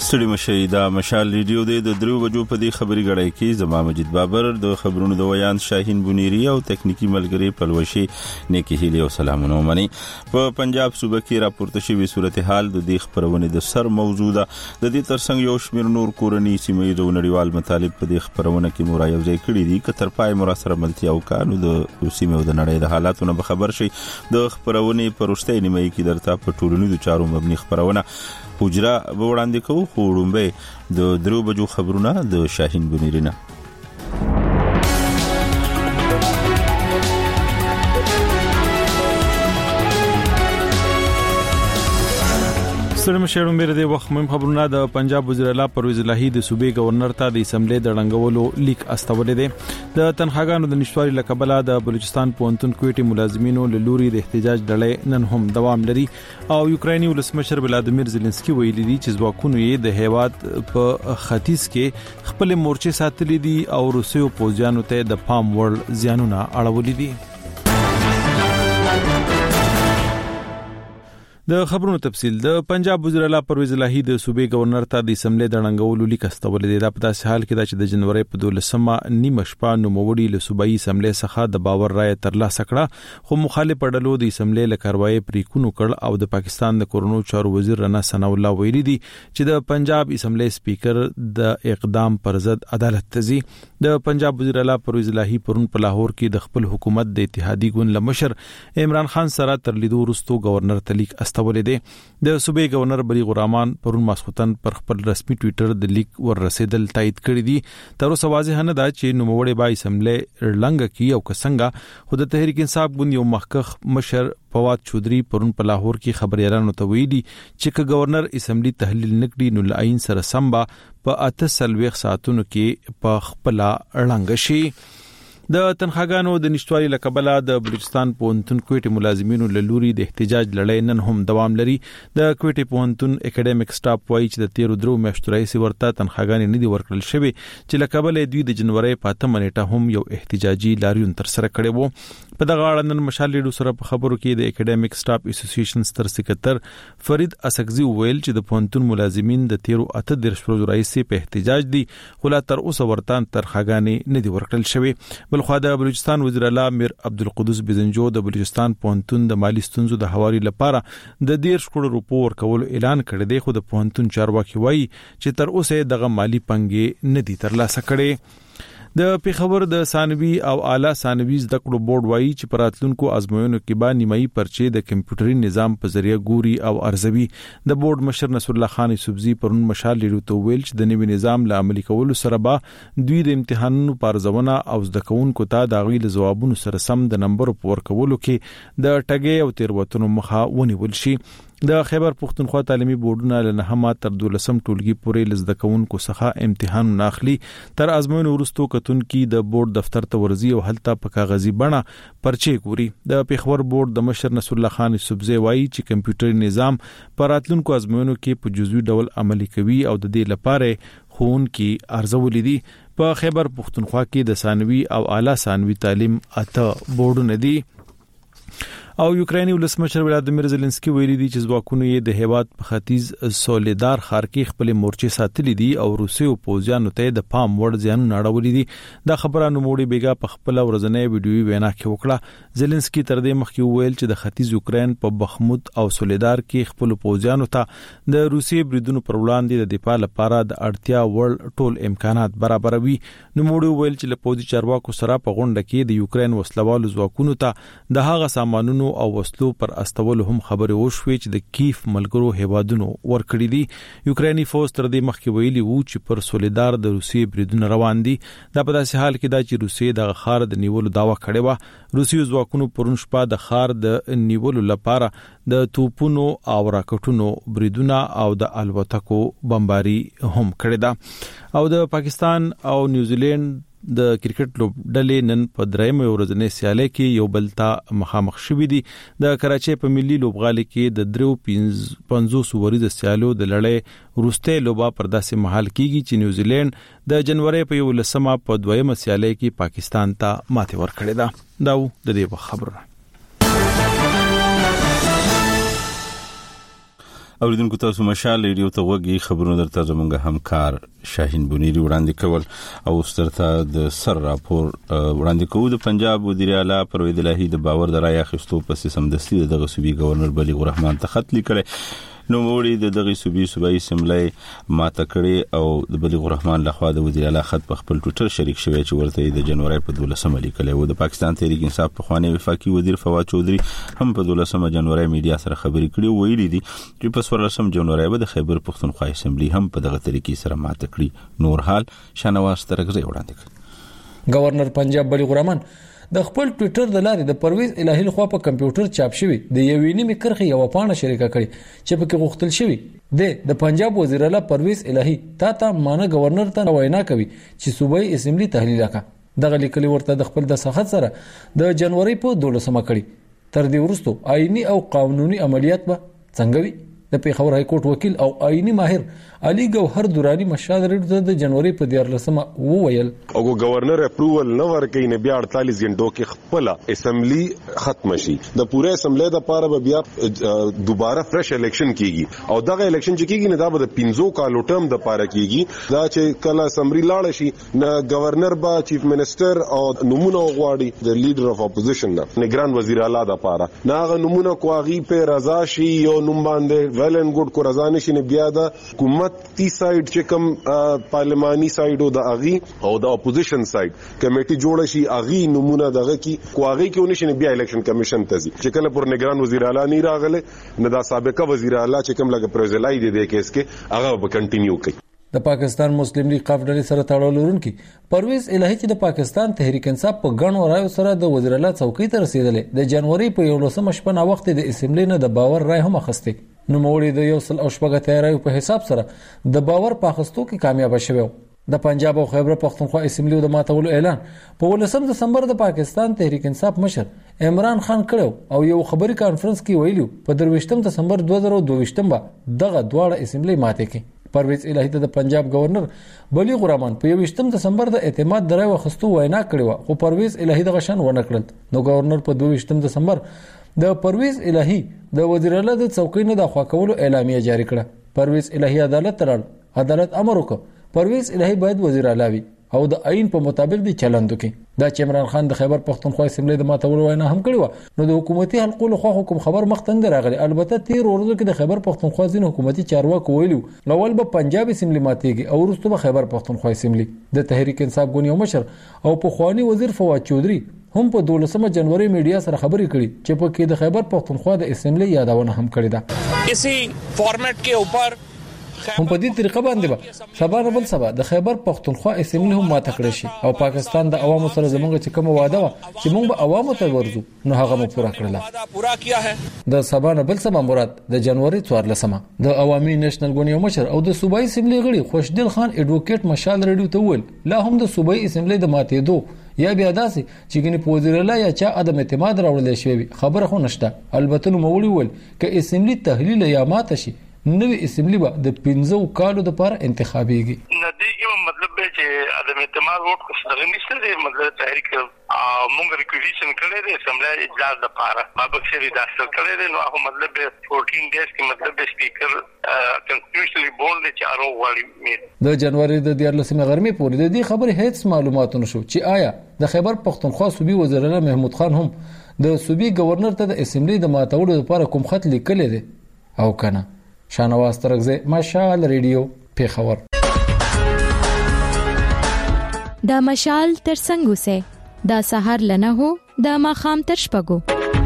ستړي مشي دا مشال ریډیو د 3 بجو په دې خبري غړای کې زما مجید بابر د خبرونو د ویان شاهین بنيري او تکنیکی ملګری پلوشي نیکی هیله او سلامونه مني. په پنجاب صوبه کې راپورته شوی صورتحال د دې خبرونه د سر موضوع ده. د دې ترڅنګ یو شمېر نور کورنی سیمې د نړیوال مطالب په دې خبرونه کې مرایو ځای کړی دي. کتر پای مراسره ملتیا او قانون د سیمې د نړۍ د حالاتونو به خبر شي. د خبرونه پرشته نیمه کې درته په ټولنیزو چارو مبني خبرونه پوجرا وړاندې کوو. خو وړاندې د 3 بجو خبرونه د شاهین بنيري نه. سلام شهرون بیره د وخت مهم خبرونه. د پنجاب وزیر اعلی پرویز الهی د صوبې گورنر ته د اسمبلی د ړنګولو لیک استولې دي. د تنخواګانو د نشټوالي لکبله د بلوچستان پونتون کوټي ملازمینو له لوري د احتجاج ډلې نن هم دوام لري او یوکراني ولسمشر ولادیمیر زيلنسکي ویلي دي چې ځواکونو یې د هیواد په ختیځ کې خپل مورچې ساتلې دي او روسیو پوځیانو ته د پام وړ زیانونه اړولې دي. د خبرونو تفصیل. د پنجاب وزیر اعلی پرویز الهی د صوبې گورنر ته د اسمبلی د ړنګولو لیک استولې دي. دا په داسې حال کې چې د جنوري په 12مه نیمه شپه نوموړي له صوبایي اسمبلی څخه د باور رائے ترلاسه کړه خو مخالف ډلو د اسمبلی له کاروایی پریکونو کړ او د پاکستان د کورونو چارو وزیر رنا ثنا الله ویلي دي چې د پنجاب اسمبلی سپیکر د اقدام پر ضد عدالت تزي. د پنجاب وزیر اعلی پرویز الهی پرون په لاهور کې د خپل حکومت د اتحادی ګوند لمشر عمران خان سره تر لیدو وروسته گورنر ته لیک استولې دي. د صوبې گورنر بلیغ الرحمن پرون ماسختن پر خپل رسمي ټوئیټر د لیک ور رسیدل تایید کړی دي. تر اوسه واضح نه ده چې نوموړي با اسمبلی لنګ کی او کسنګا خود تحریک انصاف ګوند یو مخکخ مشر فواد چودري پرون په لاهور کې خبريالانو ته ویلي چې گورنر اسمبلی تحلیل نکړي نو لاین سره سمبا په 48 ساعتونو کې په خپل لنګ شي. د تنخواګانو د نشټوالي لکبله د بلوچستان پونتون کوټي ملازمینو له لوري د احتجاج لړۍ نن هم دوام لري. د کوټي پونتون اکیډمیک سټاف وایي چې د 13 میاشتو راهیسې ورته تنخواګانې نه دي ورکړل شوی چې لکبله دوی د جنوري په 8 نیټه هم یو احتجاجي لاریون تر سره کړی وو. په دغه اړه نن مشال لیډو سره په خبرو کې د اکیډمیک سټاف اسوسییشن ستر سکرټر فرید اسقزي ویل چې د پونتون ملازمین د 13 ورځې راهیسې په احتجاج دي خو لا تر اوسه ورته تنخواګانې نه دي ورکړل شوی. بلخو د بلوچستان وزیر اعلی میر عبدالقدوس بزنجو د بلوچستان پونتون د مالی ستونزو د حوالې لپاره د 10 کروڑ روپو ورکولو اعلان کړی دی خو د پونتون چارواکي وایي چې تر اوسه دغه مالی پنګې نه دي ترلاسه کړي. د پیښور د ثانوي او اعلی ثانوي زده کړو بورډ وایي چې پراتلونکو ازموینو کې به نیمایي پرچې د کمپیوټري نظام په ذریعہ ګوري او ارزوي. د بورډ مشر نصر الله خان سبزي پرون مشال لیدو ته ویل چې د نوي نظام له عملي کولو سره به دوی د امتحانونو پارځونه او زده کوونکو ته د غوښتلو ځوابونو سره سم د نمبر پور کولو کې د ټګي او تیروتنو مخه ونیول شي. د خیبر پختونخوا تعلیمي بورډونه له 9 تر 12 ټولګي پورې لزده کوونکو څخه امتحان ناخلي. تر ازموینو وروسته کتون کې د بورډ دفتر ته ورزي او هلته په کاغذي بڼه پرچې ګوري. د پیښور بورډ د مشر نصر الله خان سبزي وایي چې کمپیوټري نظام پراتلونکو ازموینو کې په جزوي ډول عملي کوي او د دې لپاره خون کې ارزولې دي. په خیبر پختونخوا کې د ثانوي او اعلی ثانوي تعلیم 8 بورډونه دي. او یوکراني ولسمشر ولادیمیر زيلنسکي ویلي دي چې ځواکونو یې د هیواد په ختیځ سولیدار ښار کې خپل مورچې ساتلې دي او روسیو پوځیانو ته د پام وړ زیانونه اړولې دي. دا خبره نوموړي بیګا په خپل ورځنۍ ویډیوي وینا کې وکړه. زيلنسکي تر دې مخکې ویل چې د ختیځ یوکرين په بخمود او سولیدار کې خپل پوځیانو ته د روسي بریدونو پر وړاندې د دفاع لپاره د اړتیا وړ ټول امکانات برابروي. نوموړي ویل چې له پوځي چارواکو سره په غونډه کې د یوکرين وسلوالو ځواکونو ته د هغه سامانونو او وسلو پر استول هم خبرې وشوې چې د کیف ملګرو هیوادونو ورکړي دي. یوکراني فوج تر دې مخکې ویلي وو چې پر سولیدار د روسي بریدونه روان دي. دا په داسې حال کې دا چې روسي د ښار د نیولو داوا کړې و. روسي ځواکونو پرون شپه د ښار د نیولو لپاره د توپونو او راکټونو بریدونه او د الوتکو بمباري هم کړې ده. او د پاکستان او نیوزیلند د کرکټ لوبډلې نن په درېمه ورځنۍ سیالۍ کې یو بل ته مخامخ شوې دي. د کراچۍ په ملي لوبغالي کې د 50 ورځې سیالو د لړۍ وروستۍ لوبه پر داسې مهال کېږي چې نیوزیلند د جنوري په 11مه په دویمه سیالۍ کې پاکستان ته ماتې ورکړې ده. دا د دې خبره. اوریدونکو تاسو مشال ریډیو ته وګورئ خبرونه درته زموږ همکار شاهین بنيري وړاندې کول او سترته د سر راپور وړاندې کوو د پنجاب وزیر اعلی پرویز الهی د باور د رای اخیستو پسې سمدستي دغه صوبې گورنر بلیغ الرحمن ته خط لیکلی نو موړي دغه صوبې سملې ماته کړي او د بلیغ الرحمن لخوا د وزیر اعلی خط په خپل ټویټر شریک شوی چې ورته د جنوري په 12 لیکلی و د پاکستان تحریک انصاف په خوانی وفاقي وزیر فواد چودري هم په 12 جنوري میډیا سره خبرې کړي ویلي دي چې په 14 جنوري به د خیبر پختونخوا اسمبلی هم په دغه طریقې سره ماته کړي نور حال شنواز ترغزي وړاندې کړ گورنر پنجاب بلیغ الرحمن د خپل ټویټر د لارې د پرویز الهی لخوا په کمپیوټر چاپ شوی د یوې نیمه کرخه یو پاڼه شریکه کړي چې په کې غوښتل شوی د پنجاب وزیر اعلی پرویز الهی تا مانه گورنر ته وینا کوي چې صوبایي اسمبلی تحلیل وکړه دغه لیکلي ورته د خپل د سخت سره د جنوري په 12 کړي تر دې وروسته آئینی او قانوني عملیات به څنګه وي د پیښور های کورټ وکیل او آئینی ماهر علي ګوهر دورانی مشال ریډ د جنوري په 14 وویل او گورنر اپروول نه ورکې نه بیا 48 غنټو کې خپل اسمبلی ختم شي د پوره اسمبلی د پاره به بیا دوباره فرش الیکشن کیږي او دغه الیکشن چې کیږي نه دا به 15 کالو ټرم د پاره کیږي دا چې کله اسمبلی لاړ شي نه گورنر با چیف منسٹر او نمونه غواړي د لیډر اف اپوزیشن نه نگران وزیر اعلی د پاره نه غ نمونه کوغي په رضا شي یو نوم باندې ویل ان ګډ کو رضا نشي نه بیا د حکومت تی سایډ چې کوم پارلماني سایډ او د اغي او د اپوزیشن سایډ کمیټي جوړ شي اغي نمونه دغه کی کوغي کې ونشي بیا الیکشن کمیشن ته ځي چې کله پر نگران وزیر اعلی نه راغله نه دا سابقه وزیر اعلی چې کوم لګ پروزلای دی د کیس کې هغه به کنټینیو کوي د پاکستان مسلم لیگ قاف ډلې سره تړاو لرونکي پرویز الهی چې د پاکستان تحریک انصاف په غنو رایو سره د وزیر اعلی څوکۍ ته رسیدلې د جنوري په 11 شپه وخت د اسمبلی نه د باور رای هم اخسته نو موړي د یو سل او شپږه تیارای په حساب سره د باور په اخستو کې کامیاب شوه د پنجاب او خیبر پختونخوا اسمبلی د ماتولو اعلان په 19 دسمبر د پاکستان تحریک انصاف مشر عمران خان کړو او یو خبري کانفرنس کې ویلو په 23 دسمبر 2022 دغه دواړه اسمبلی ماته کې پرویز الهی د پنجاب گورنر بلیغ الرحمن په 20 دسمبر د اعتماد درای وخستو وینا کړو خو پرویز الهی د غشن ونه کړل نو گورنر په 22 دسمبر د پرویز الهی د وزیر اعلی د څوکۍ نه د خوا کولو اعلامیه جاری کړه پرویز الهی عدالت ترړ عدالت امر وکړ پرویز الهی باید وزیر اعلی وي او د آئین په مطابق د چلند وکړي دا چې عمران خان د خیبر پختونخوا اسمبلی د ماتولو وینا هم کړې و نو د حکومتي حلقو له خوا حکم خبر مختند راغلی البته 13 ورځې کې د خیبر پختونخوا ځین حکومتي چارواکو ویلو اول به پنجاب اسمبلی ماتېږي او وروسته به خیبر پختونخوا اسمبلی د تحریک انصاف ګونیو مشر او په خوانی وزیر فواد چودري هم په 12 جنوري میډیا سره خبرې کړي چې په کې د خیبر پختونخوا د اسمبلی یادونه هم کړې ده اسی فارمیٹ کے اوپر هم په دې طریقه باندې به سبا نه بل سبا د خیبر پختونخوا اسمبلی هم ماته کړی شي او پاکستان د عوامو سره زموږ چې کوم وعده و چې موږ به عوامو ته ورزو نو هغه مو پوره کړل د سبا نه بل سبا مراد د جنوري 14 د عوامي نېشنل ګونیو مشر او د صوبایي اسمبلی غړي خوشدل خان اډوکیټ مشال ریډیو ته ویل لا هم د صوبایي اسمبلی د ماتېدو یا بیا داسې چې ګنې په وزیر اعلی یا چا عدم اعتماد راوړل شوی خبره خو نشته البته نو موړي ول ک اسمبلی تحلیل یا ماته شي نوې اسمبلی به د 15 کالو د لپاره انتخابيږي ندیږي مطلب به چې عدم اعتماد ووټ کو څنګه نشته دی مطلب تحریک مونږ ریکویزیشن کړی دی اسمبلی اجلاس د لپاره ما بخښري داخل کړی دی نو هغه مطلب 14 ډیز کې مطلب سپیکر کنسټیټیوشنلی بولډ چې ارو والی د جنوري د 14 غرمې پورې د دې خبرې هیڅ معلومات نشو چې آیا د خیبر پختونخوا صوبي وزیر اعلی محمود خان هم د صوبي گورنر ته د اسمبلی د ماتولو لپاره کوم خط لیکلی دی او کنه شانواز ترغزه مشال ریډیو پیښور دا مشال تر څنګه سه دا سحر لنه هو دا ماخام تر شپګو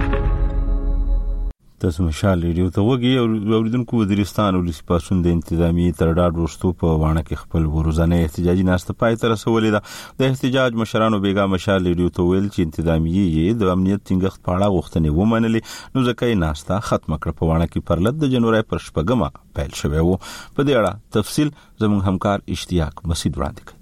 تاسو مشال ریډیو ته وګورئ او اوریدونکو وزیرستان ولسی پاسون د انتظامی ترډاډ ورستو په وانه کې خپل ورځنی احتجاجي ناشته پای تر رسولې ده د احتجاج مشرانو بیګا مشال ریډیو ته ویل چې انتظامی یې د امنیت ټینګښت په اړه غوښتنې ومنلې نو ځکه یې ناشته ختم کړه په وانه کې پرلط د جنوري پر شپږمه پیل شوه و په دې اړه تفصیل زموږ همکار اشتیاق مسعود وړاندې کړ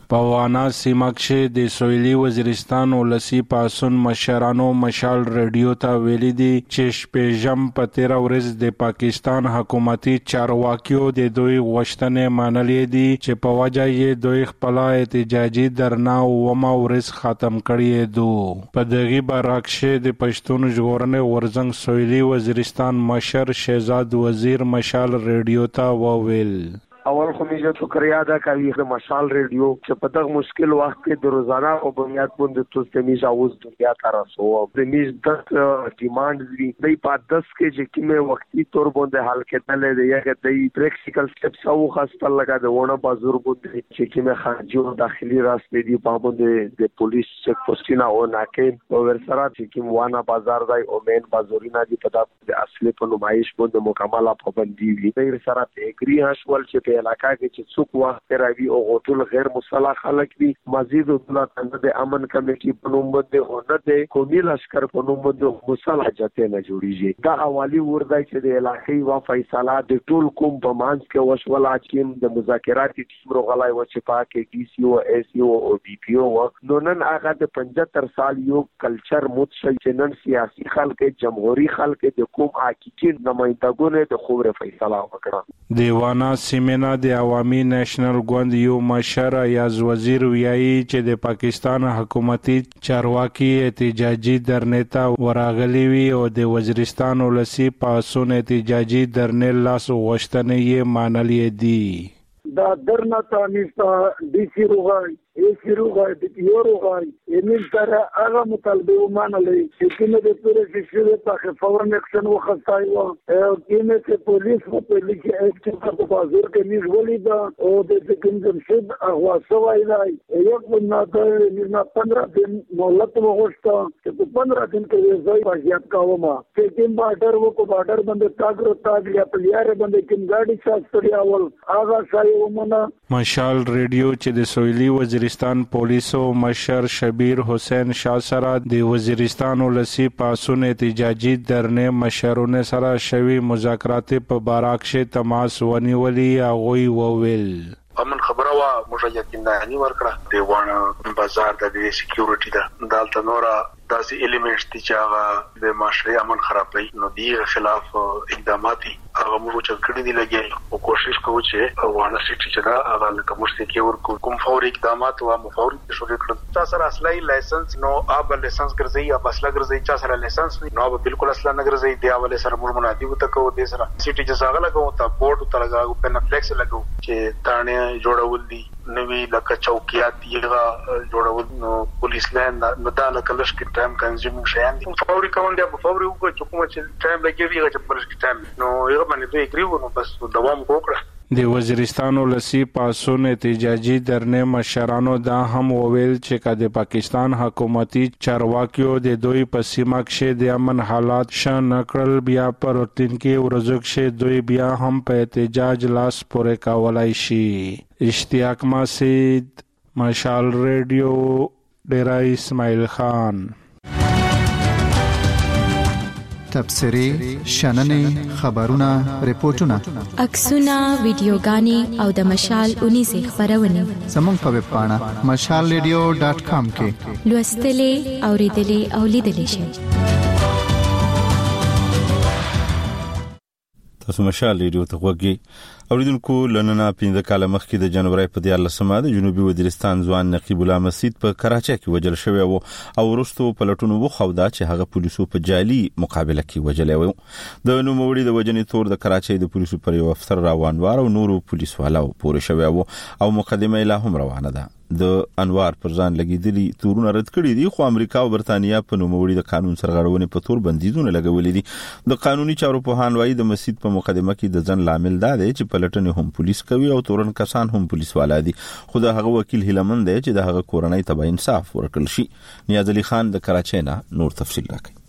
په وانا سیمه کې د سویلي وزیرستان ولسی پاسون مشرانو مشال رادیو ته ویلي دي چې شپږم په 13 ورځ د پاکستان حکومتي چارواکیو د دوی غوښتنې منلې دي چې په وجه یې دوی خپل احتجاجي درنا ومه ورځ ختم کړی دو. په دغه برعکس د پښتون ژغورنې ورزنګ سویلي وزیرستان مشر شهزاد وزیر مشال رادیو ته وویل. اول خو می چې شکریا ادا کوي د مشال ریډیو چې په دغه مشکل وخت کې د روزانه په بنیاد باندې تاسو می اوس دنیا ته راسو د می د ډیماند دی په 10 کې چې کیمه وختي تور باندې حل کېدل دی یا د پریکټیکل سټپس او خاصه لګا د ونه بازور باندې چې کیمه خارجي او داخلي راستې دی په باندې د پولیس چک پوسټینا او ناکې او ورسره چې کیم وانا بازار دی او مین بازورینا دی په د اصلي په نمایش باندې مکمله پابندي وي ورسره ته اګری هاشول چې علاقہ کې چې څوک وخت راوي او غوټل غیر مسلح خلک دي مزید دولت د امن کمیټي په نوم باندې او د قومي لشکر په نوم باندې مسلح جته نه جوړیږي دا حوالی ورده چې د علاقې وا فیصله د ټول کوم په مانس کې وشول حاکم د مذاکرات ټیم روغلای و چې پاکه ډي سي او اس یو او بي پی او نو نن هغه د 75 سال یو کلچر متشل چې نن سیاسي خلک جمهوریت خلک د کوم حقیقي نمائندګانو د خوره فیصله وکړه. دیوانا سیمنا د عوامي نېشنل ګوند یو مشر ایاز وزیر ویایي چې د پاکستان حکومتي چارواکي احتجاجي درنې ته ورغلي وي او د وزیرستان ولسی پاسون احتجاجي درنې لاس غوښتنې یې منلې دي. دا درنه تانیستا ډي سي روغای ایسی روغای د پیورو غای یمن تر هغه مطالبه ومانلې چې کله د پولیس شوه په فورن اکشن وخصای و کینه چې پولیس په لګي اکټ په بازار کې نیولې دا او د کوم شد هغه سوای لای یو نه د 15 دن مولت وغوښته چې په 15 دن کې ځای واجب کاوما چې کوم بارډر وو بارډر باندې تاګرو تاګیا په یاره باندې کوم ګاډي شاستړي اول هغه ځای ومنه. مشال رادیو چې د سویلي وزیرستان پولیسو مشر شبیر حسین شاه سره د وزیرستان ولسی پاسون احتجاجي درنې مشرونه سره شوی مذاکرات په باراکشه تماس ونیولي هغه وویل. امن خبره وا موږ یقیني ورکړه د وانه بازار د سکیورټي دا دالته نورا داسې الیمنټس چې هغه د معاشري امن خرابوي نو دی خلاف اقدامات هغه موږ چې کړی دی لګي او کوشش کوو چې وانه سټی چې دا هغه لکه موږ کې ور کوم فوري اقدامات او مفوري شروع کړل. تاسو سره اصلي لایسنس نو اب لایسنس ګرځي یا اصله ګرځي چې سره لایسنس نو به بالکل اصله نه ګرځي دی اول سره موږ منادي وته کوو د سره سټی چې هغه لګو ته بورډ ته لګاو په نفلکس لګو چې تانه جوړول دي نوی لکه چوکیات یې جوړول نو پولیس لاین نو دا لکه لشکې ټایم کنزیوم شیان دي فوري کوم دی په فوري وګ چې کوم چې ټایم لګي چې پر ټایم نو یو باندې دوی اګریو نو بس دوام وکړه. د وزیرستان ولسی پاسون احتجاجي درنې مشرانو دا هم وویل چې د پاکستان حکومتي چارواکیو د دوی په سیمه کې د امن حالات ښه نکړل بیا پر روتین کې ورځو کې دوی بیا هم په احتجاج لاس پورې کولای شي. اشتیاق مسید مشال رادیو ډیرا اسماعیل خان. تبصری شننې خبرونه ریپورتونه عکسونه ویډیوګانې او د مشال 19 خبرونه زموږ په ویب پاڼه mashalradio.com کې لوستلې اوریدلې او لیدلې شئ. تاسو مشال ریډیو ته وګورئ. اوریدونکو لننا 15 کال مخکې د جنوري په 14مه د جنوبي وزیرستان ځوان نقیب الله مسعود په کراچۍ کې وژل شوی او ورستو پلټونو وخودا چې هغه پولیسو په جالي مقابله کې وژلې و. د نوموړي د وجنې تور د کراچۍ د پولیسو پر یو افسر روانوار او نورو پولیسو والاو پورې شوی او مقدمه لا هم روانه ده. د انوار پر ځان لګیدلی تورونه رد کړی دي خو امریکا او برتانیا په نوموړي د قانون سرغړونې په تور بندیزونه لګولې دي. د قانوني چارو په هان وایي د مسعود په مقدمه کې د ځن لامل دا دی چې پلټنې هم پولیس کوي او تورن کسان هم پولیس والا دي. خو د هغه وکیل هیلمن دی چې د هغه کورنۍ ته انصاف ورکړل شي. نیاز علي خان د کراچۍ نه نور تفصیل راکړي.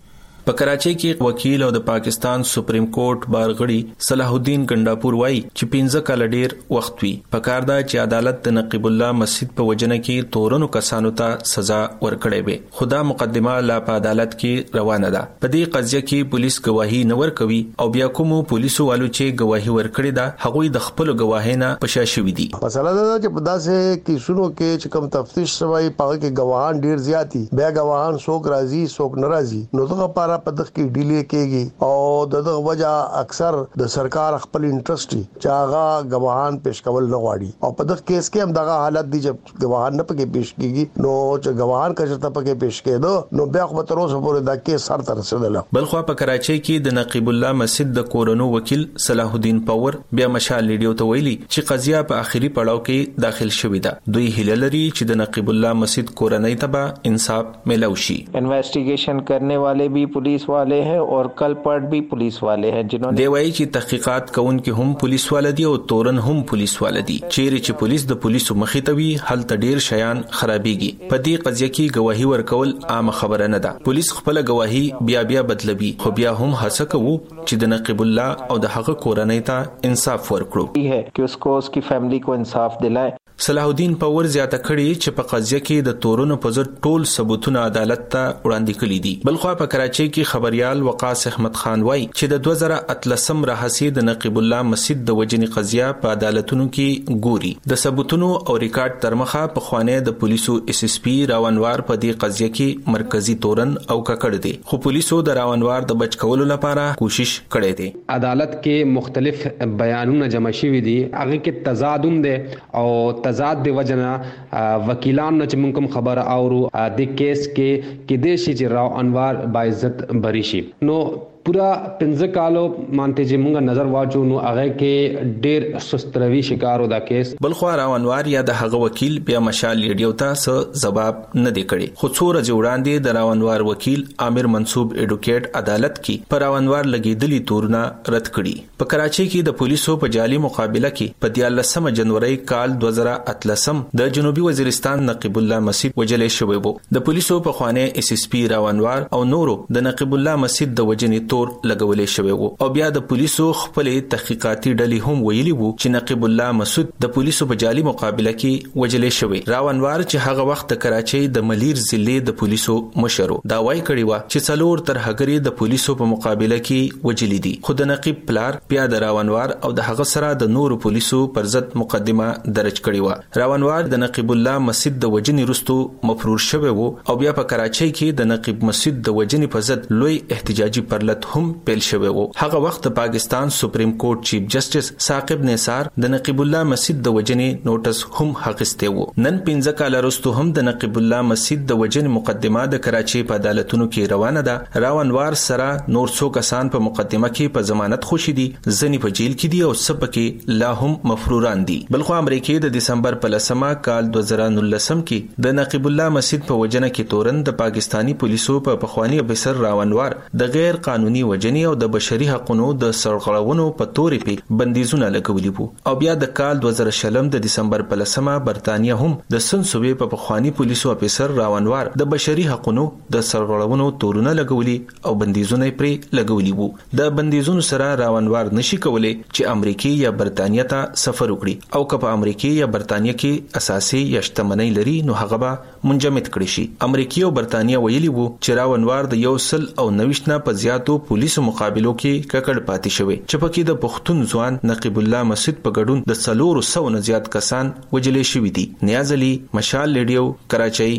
په کراچۍ کې وکیل او د پاکستان سپریم کورټ بارغړي صلاح الدین ګنداپور وایي چې 15 کال ډیر وخت وی پکار دا چې عدالت د نقیب الله مسجد په وجنه کې تورنو کسانو ته سزا ورکړي وي. خدا مقدمه لا په عدالت کې روانه ده. په دې قضیه کې پولیس گواهی نه ورکوي او بیا کوم پولیسو والو چې گواهی ورکړي دا هغوی د خپل گواهینه پښاشوي دي. مسله دا چې په داسې کیسونو کې چې کوم تفتیش شوی په کې گواهان ډیر زیاتی بیا گواهان څوک راضي څوک ناراضي نو دغه لپاره په دغه کې ډیلی کېږي او دغه وجہ اکثر د سرکار خپل انټرست چې هغه گواهان پیش کول نه غواړي او په دغه کیس کې هم دغه حالت دي چې گواهان نه پکې پیش کیږي نو چې گواهان کچته پکې پیش کېدو نو بیا خو تر اوسه پورې دا کیس سر ته رسیدل. بلخو په کراچۍ کې د نقیب الله مسجد د کورونو وکیل صلاح الدین پاور بیا مشال ریډیو ته ویلي چې قضیه په آخري پړاو کې داخل شوې ده. دوی هیله لري چې د نقیب الله مسجد کورنۍ ته به انصاف ملو شي. انویسٹیگیشن کرنے والے بھی پولیس والے ہیں اور کلپرٹ بھی پولیس والے ہیں جنہوں دی وایي چې تحقیقات کوونکي هم پولیس والدي او تورن هم پولیس والدي. چیرې چې پولیس د پولیسو مخې ته وي هلته ډیر شیان خرابېږي. په دې قضیه کې گواهی ورکول عام خبره نه ده. پولیس خپل گواهی بیا بدلوي خو بیا هم هڅه کوي چې د نقیب الله او د هغه کورنۍ ته انصاف ورکړو ہے کہ اس کو اس کی فیملی کو انصاف دلائیں. صلاح الدین پاور زیاته کړي چې په قضیه کې د تورونو په ضد ټول ثبوتونه عدالت ته وړاندې کړي دي. بلخو په کراچۍ کې خبريال وقاص احمد خان وایي چې د 2013 راهسي د نقیب الله مسجد د وجنې قضیه په عدالتونو کې ګوري. د ثبوتونو او ریکارډ ترمخه په خوانه د پولیسو اس اس پی راونوار په دې قضیه کې مرکزی تورن او ککړ دي خو پولیسو د راونوار د بچ کولو لپاره کوشش کړي دي. عدالت کې مختلف بیانونه جمع شوي دي هغه کې تضادم دي او تضاد دی وجنا وکیلان نه چې موږ خبر اورو د کیس کې د شي چې راو انوار باعزت بری شي نو پورا 15 کالو مانته چې موږ نظر واچو نو هغه کې ډیر سستروي شکارو دا کیس. بلخو راو انوار یا د هغه وکیل بیا مشال ریډیو ته څه جواب نه دی کړی خو څو ورځې وړاندې د راو انوار وکیل عامر منصوب ایډوکیټ عدالت کې پر راو انوار لګیدلی تورونه رد کړي. په کراچۍ کې د پولیسو په جعلي مقابله کې په 13 جنوري کال 2013 د جنوبي وزیرستان نقیب الله مسجد وجلې شوی وو. د پولیسو په خوانه اس اس پی راو انوار او نورو د نقیب الله مسجد د وجنې لګولې شوی وو او بیا د پولیسو خپل تحقیقاتي ډلې هم ویلي وو چې نقیب الله مسعود د پولیسو په جعلي مقابله کې وجلې شوی. راو انوار چې هغه وخت د کراچۍ د ملیر ضلع د پولیسو مشر دا وایي کړی و چې څلور تر هغری د پولیسو په مقابله کې وجلې دي خو د نقیب پلار بیا د راو انوار او د هغه سره د نورو پولیسو پر ضد مقدمه درج کړی و. راو انوار د نقیب الله مسجد د وجنې رستو مفرور شوی وو او بیا په کراچۍ کې د نقیب مسجد د وجنې په ضد لوی احتجاجي پرلط هم پیل شوی وو. هغه وخت د پاکستان سپریم کورټ چیف جسټس ثاقب نثار د نقیب الله مسجد د وجنې نوټس هم حقسته وو. نن 15 کال وروسته هم د نقیب الله مسجد د وجنې مقدمه د کراچۍ په عدالتونو کې روانه ده. راو انوار سره نور څو کسان په مقدمه کې په ضمانت خوشي دي ځنی په جیل کې دي او سبکه لا هم مفروران دي. بلخو امریکای د دسمبر په 10 کال 2019 کې د نقیب الله مسجد په وجنه کې تورن د پاکستانی پولیسو په پخوانی افسر راو انوار د غیر قانوني وجنې او د بشري حقوقو د سرغړونو په تورې په بندیزونه لګولي وو او بیا د کال 2020 د دسمبر په 10 برتانیا هم د سنسوبې په پخوانی پولیسو افسر راو انوار د بشري حقوقو د سرغړونو تورونه لګولي او بندیزونه پرې لګولي وو. د بندیزونو سره راو انوار نشي کولای چې امریکای یا برتانیا ته سفر وکړي او که په امریکای یا برتانیا کې اساسي یا شتمنۍ لري نو هغه به منجمد کړي شي. امریکای او برتانیا ویلي وو چې راو انوار د 190 نه په زیاتو پولیسو مقابلو کې ککړ پاتې شوی چې پکې د پښتون ځوان نقیب الله مسجد په ګډون د 400 نه زیات کسان وجلې شوی دي. نیاز علي مشال ریډیو کراچۍ.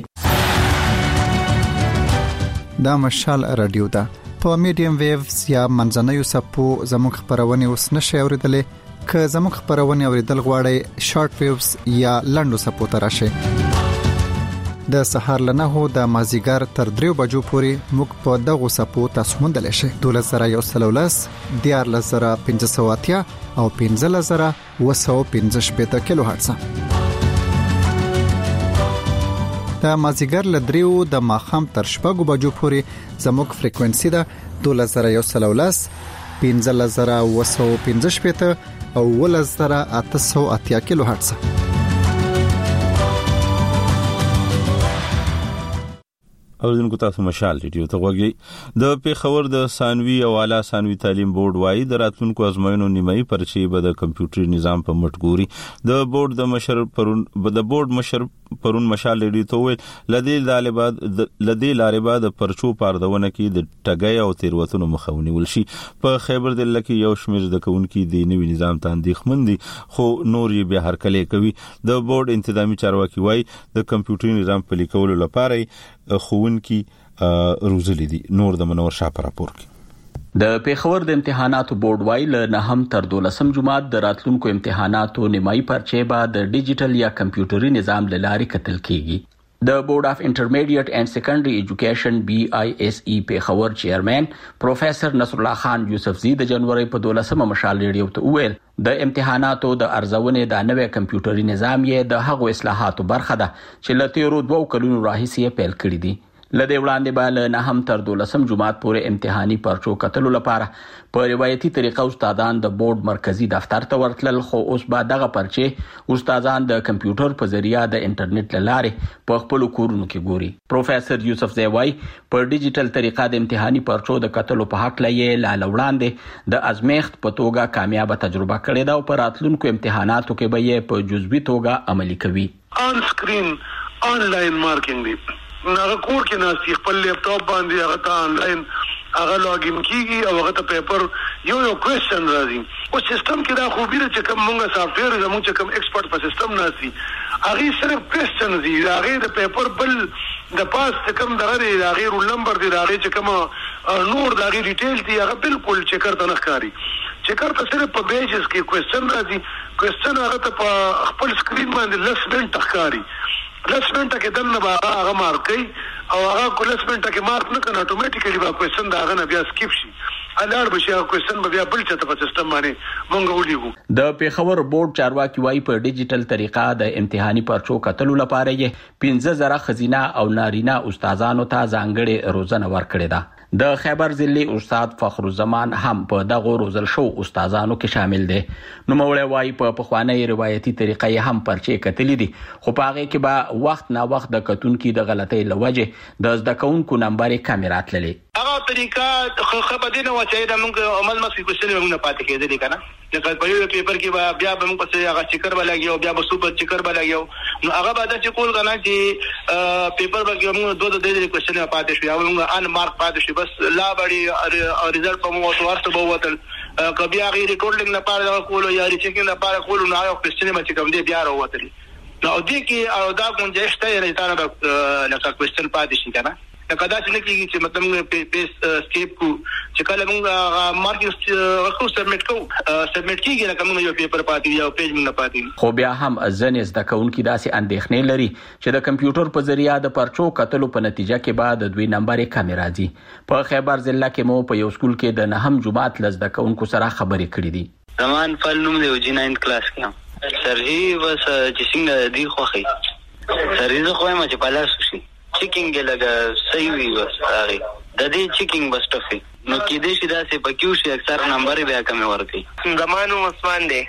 دا مشال رادیو ده په میډیم ویوز یا منځنوي سپو زموږ خبرونه اوس نشي اوریدلې که زموږ خبرونه اوریدل غواړئ شارټ ویوز یا لنډو سپو ته راشئ. د سحر لنهو د مازیګر تر 3 بجو پورې موږ په دغه سپو تاسو موندل شئ. 12113 14580 او 15215 کیلو هرتز. د مازیګر ل 3 د ماخام تر 6 بجو پورې زموږ فریکوئنسي ده 12113 15215 او 11880 کیلو هرتز. اوریدونکو تاسو مشال ریډیو ته غوږی د پیښور د ثانوي او اعلی ثانوي تعلیم بورډ وايي د راتلونکو ازموینو نیمایي پرچې به د کمپیوټري نظام په مټ ګوري. د بورډ مشر پرون مشال ریډیو ته ویل لدې لارې بعد پرچو پاردونه کې د ټګي او تیروتنو مخاوني ولشي. په خیبر دله کې یو شمېر د کونکي د نوي نظام ته اندېښمن دي خو نور یې بیا هرکلی کوي. د بورډ انتظامی چارواکي وايي د کمپیوټري نظام پلي کولو لپاره خوونکي روزلي دي. نور د منور شاه پر راپور کې د پیښور د امتحاناتو بورډ وايي له 9 تر 12 جمعات د راتلونکو امتحاناتو نیمایي پرچې به د ډیجیټل یا کمپیوټري نظام له لارې کتل کیږي. د بورډ اف انټرمیډیټ اینڈ سیکنډري ایجوکیشن BISE پیښور چیرمن پروفیسور نصر الله خان یوسفزی د جنوري په 12 مشال ریډیو ته ویل د امتحاناتو د ارزونې د نوې کمپیوټري نظام یې د هغو اصلاحاتو برخه ده چې له تیرو 2 کلونو راهیسې پیل کړي دي. لدې وړاندې به له 9 تر 12 جمعات پورې امتحاني پرچو کتلو لپاره په روایتي طریقه استادان د بورډ مرکزی دفتر ته ورتلل، خو اوس به دغه پرچې استادان د کمپیوټر په ذریعہ د انټرنیټ لارې په خپل کورونو کې ګوري. پروفیسور یوسف زیوای په ډیجیټل طریقه د امتحاني پرچو د کتلو په حق لې لاله وړاندې د ازمیخت په توګه کامیاب تجربه کړې ده او په راتلونکو امتحاناتو کې به یې په جزوي توګه عملي کوي. آن سکرین آنلاین مارکینګ دی هغه کور کې ناسي خپل لیپټاپ باندې هغه ته آنلاین هغه لاګین کیږي او هغه ته پیپر یو کوېسچن راځي. او سیستم کې دا خوبي ده چې کوم موږ سافټویر زموږ چې کوم ایکسپرټ په سیستم ناسي هغه صرف کوېسچن دي هغه د پیپر بل د پاس کوم دغه هغه رول نمبر دی هغه چې کوم نور دغه ډیټیل دی هغه بالکل چیکر ته نه ښکاري. چیکر ته صرف په بیجز کې کوېسچن راځي. کوېسچن هغه ته په خپل سکرین باندې لسمنټ ښکاري. لسمنټه کې دنه به هغه مارک کوي او هغه لسمنټه کې مارک نه کنه اتوماتیکلی به کوېسچن دا هغه بیا سکیپ شي. الاړ بشي هغه کوېسچن به بیا بل چاته په سیستم باندې مونږ ولیږو. د پیښور بورډ چارواکي وايي په ډیجیټل طریقه د امتحاني پرچو کتلو لپاره یې 15,000 ښځینه او نارینه استادانو ته ځانګړې روزنه ورکړې ده. د خیبر ضلعي استاد فخر الزمان هم په دغه روزل شو استادانو کې شامل دي. نوموړی وايي په پخوانۍ روایتي طریقه یې هم پرچې کتلې دي خو په هغه کې به وخت نا وخت د کتونکو د غلطۍ لوجه د زده کوونکو نمبر کمې راتللې. هغه طریقه خو په دې نه و چې موږ عمل مخکې کوشش موږ نه پاتې کېدلې کنه د په یو پیپر کې بیا به موږ په هغه چیکر بلګیو بیا به سوپر چیکر بلګیو نو هغه به د چکول کنه چې پیپر باندې موږ دوه د کوشش نه پاتې شو او موږ ان مارک پاتې شو بس لا بړي رزلټ په مو ورته به وتل کبي هغه ریکورډینګ نه پاره کولو یا ریچیکینګ نه پاره کولو نو هغه کوشش نه چې کوم دی بیا راوتل نو دې کې او دا گنجائش ته نه تا نه لکه کوشش پاتې شي کنه لکه دا چې کېږي چې مطلب پیس سکیپ کو چې کله موږ مارک کو سبمټ کیږي لکه موږ یو پیپر پاتې یا پیج موږ پاتې. خو بیا هم ځنې زده کوونکي داسې اندېښنې لري چې د کمپیوټر په ذریعہ د پرچو کتلو په نتیجه کې بعد د دوی نمبر کم راځي. په خیبر ضلع کې مو په یو سکول کې د 9 جمعات لزده کوونکو سره خبرې کړې دي. زمان فل نوم دی جی 9 کلاس کې سرجی بس چې څنګه دی خوخي سرجی زه خو ما چې پالاس شي چیکینګ لګا صحیح وي بس هغه د دې چیکینګ بس ټفي نو کې دې شي دا سه پکیو شي اکثر نمبر بیا کم ورکي. زمانو عثمان دی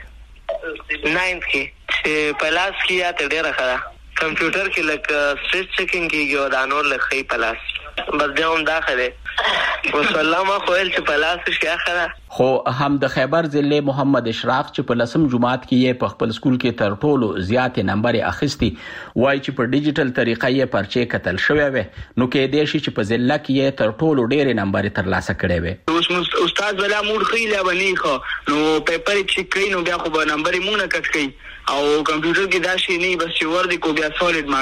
9 کې چې پلاس کې یا ته ډیره خره کمپیوټر کې لکه سټ چیکینګ کېږي او دا نور لخي پلاس بس بیا هم داخله وسلام خویل چې پلاس شي اخره. خو هم د خیبر ضلع محمد اشراق چې په 10 جمعات کې یې په خپل سکول کې تر ټولو زیات نمبر اخیستی وای چې په ډیجیټل طریقه یې پرچې کتل شوی و نو کې دې شي چې په ضلع کې یې تر ټولو ډېر نمبر ترلاسه کړي و. اوس استاد ولا موډ خېله ونی خو نو پیپر چې کین نو بیا خو به نمبر مونږ نه کټ کړي او کمپیوټر کې دا شي نه بس چې ور دي کو بیا سولید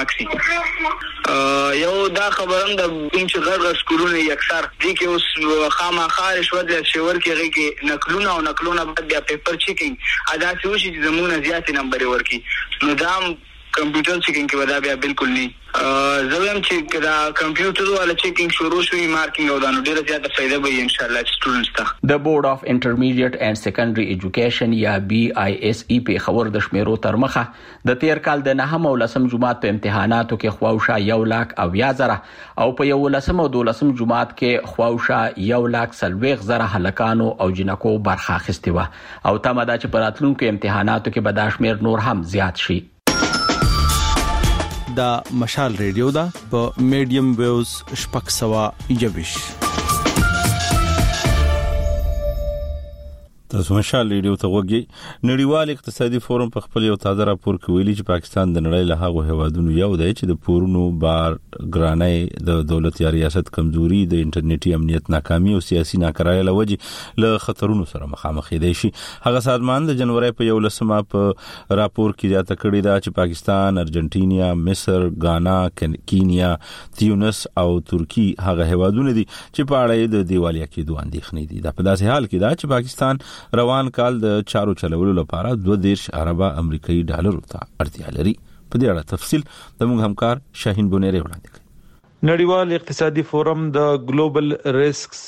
مارکس یو دا خبرم د کوم چې غړ سکولونه اکثر دي کې اوس خامخا رشوت د شور کې نقلونه او نقلونه بیا پیپر چیکینګ ادا شو چې زمونه زیات نمبر ورکی نو دا کمپیوټر چیکینګ کې ودا بیا بالکل نه زویم چې دا کمپیوټر والا چیکینګ شروع شوی مارکینګ او دا نو ډیره زیاته فائدہ به ان شاء الله سټوډنټس ته. د بورډ اف انټرمیډیټ اینڈ سیکنډري ایجوکیشن یا BISE په خبر د شمیرو تر مخه د تیر کال د 9 او 10 جمعات په امتحاناتو کې خواوشا 1,00,000 او په 11 او 12 جمعات کې خواوشا 1,40,000 هلکانو او جنکو برخه اخیستې و او تمه ده چې په راتلونکو امتحاناتو کې به دا شمیر نور هم زیات شي. دا مشال ریډیو دا په میډیم ویوز شپږ سوا یوش. تاسو مشال ریډیو ته وګورئ. نړیوال اقتصادي فورم په خپل یو تازه راپور کې ویلي چې پاکستان د نړۍ له هغو هیوادونو یو دی چې د پورونو بار ګرانۍ، د دولت یا ریاست کمزوري، د انټرنیټي امنیت ناکامي او سیاسي ناکرای له وجې له خطرونو سره مخامخ دی شي. هغه سازمان د جنوري په 11 په راپور کې زیاته کړې ده چې پاکستان، ارجنټینا، مصر، غانا، کینیا، تیونس او ترکی هغه هیوادونه دي چې په اړه د دیوالیا کېدو اندېښنې دي. دا په داسې حال کې ده چې پاکستان روان کال د چارو چلولو لپاره 22 اربه امریکایي ډالرو ته اړتیا لري. په دې اړه تفصیل د موږ همکار شاهین بونیری وړاندې کوي. نړیوال اقتصادي فورم د ګلوبل ریسکس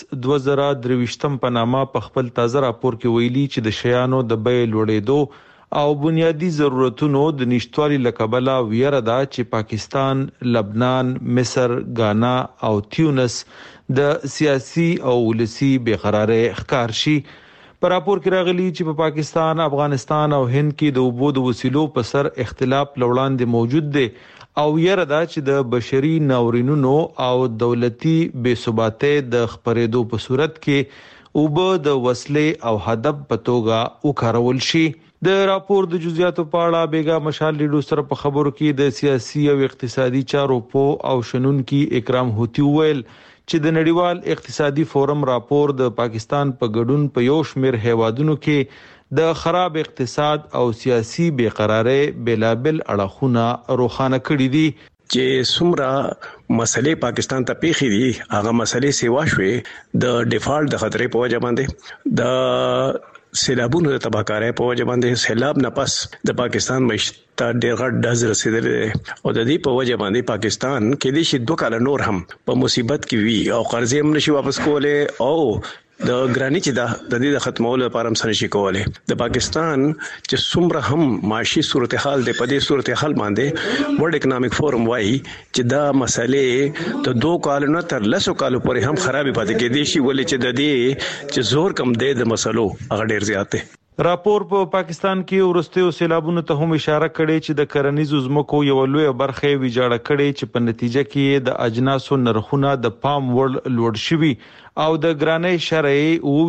2023 په نامه په خپل تازه راپور کې ویلي چې د شیانو د بیې لوړېدو او بنیادی ضرورتونو د نشټوالي لکبله ویره ده چې پاکستان، لبنان، مصر، غانا او تیونس د سیاسي او ولسی بې قرارۍ ښکار شي. په راپور کې راغلي چې په پاکستان، افغانستان او هند کې د اوبو د وسیلو په سر اختلاف لوړاندې موجود دی او یره دا چې د بشري ناورینونو او دولتي بې ثباتۍ د خپرېدو په صورت کې اوبو د وسلې او هدف په توګه وکارول شي. د راپور د جزئیاتو په اړه بیګا مشال ریډیو سره په خبرو کې د سیاسي او اقتصادي چارو په او شنونکي اکرام هوتی ویل چې د نړیوال اقتصادي فورم راپور د پاکستان په ګډون په یو شمېر هیوادونو کې د خراب اقتصاد او سیاسي بې قرارۍ بلابل اړخونه روښانه کړي دي. چې څومره مسلې پاکستان ته پیښې دي هغه مسلې سیوا شوې د ډیفالټ د خطرې په وجه باندې، د سیلابونو د تباہکارۍ په وجه باندې، سیلاب نه پس د پاکستان مشته ډېر غټ ډز رسیدلی او د دې په وجه باندې پاکستان کې د شي 2 کال نور هم په مصیبت کې وي او قرضې هم نشي واپس کولای او د ګرانی چې د دې د ختمولو لپاره هم سنشي کولای. د پاکستان چې څومره هم معاشي صورتحال د پدې صورتحال باندې ورلد اکونومیک فورم وايي چې دا مسلې د 2 کالو نه تر 10 کالو پورې هم خرابې پاتې کېدې شي ولې چې د دې چې زور کم دی د مسلو هغه ډېر زیات دی. راپور په پاکستان کې ورستیو سیلابونو ته هم اشاره کړې چې د کرنیزو ځمکو یو لوی برخه ویجاړه کړې چې په نتیجه کې د اجناسو نرخونه د پام وړ لوړ شوي او د ګرانۍ شرعي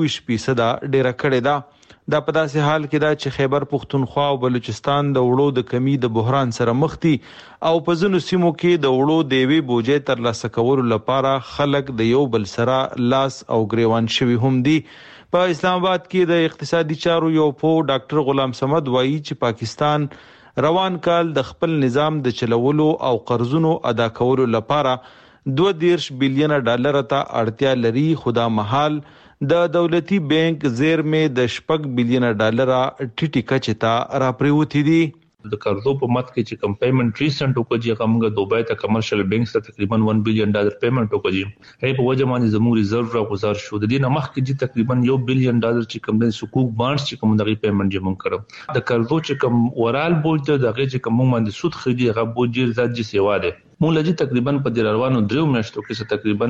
20% ډیره کړې ده. دا په داسې حال کې ده چې خیبر پختونخوا او بلوچستان د وړو د کمی د بحران سره مخ دي او په ځینو سیمو کې د وړو د یوې بوجۍ ترلاسه کولو لپاره خلک د یو بل سره لاس او ګریوان شوي هم دي. په اسلام آباد کې د اقتصادي چارو یو په ډاکټر غلام صمد وایي چې پاکستان روان کال د خپل نظام د چلولو او قرضونو ادا کولو لپاره 22 بلین ډالر ته اړتیا لري، خدا محال د دولتي بانک زیرمې د 6 بلین ډالر ټیټی کچې ته راپریوتی دي. د قرضو په مت کې چې کم پیمنٹ ریسنت وکړي هغه موږ دوبای ته کمرشل بانکس ته تقریبا 1 بلین ډالر پیمنٹ وکړي. هي په وجه باندې زموږ ریزرو راغوزار شو. د دې نه مخکې چې تقریبا 1 بلین ډالر چې کم د سکوک بانډز چې کوم دغه پیمنٹ جمع کړو. د قرضو چې کم ورال بوج د دغه چې کوم باندې سود خېدي هغه بوج ډیر زیات جي سیوا ده. موږ لږ تقریبا په دې روانو 3 میاشتو کې تقریبا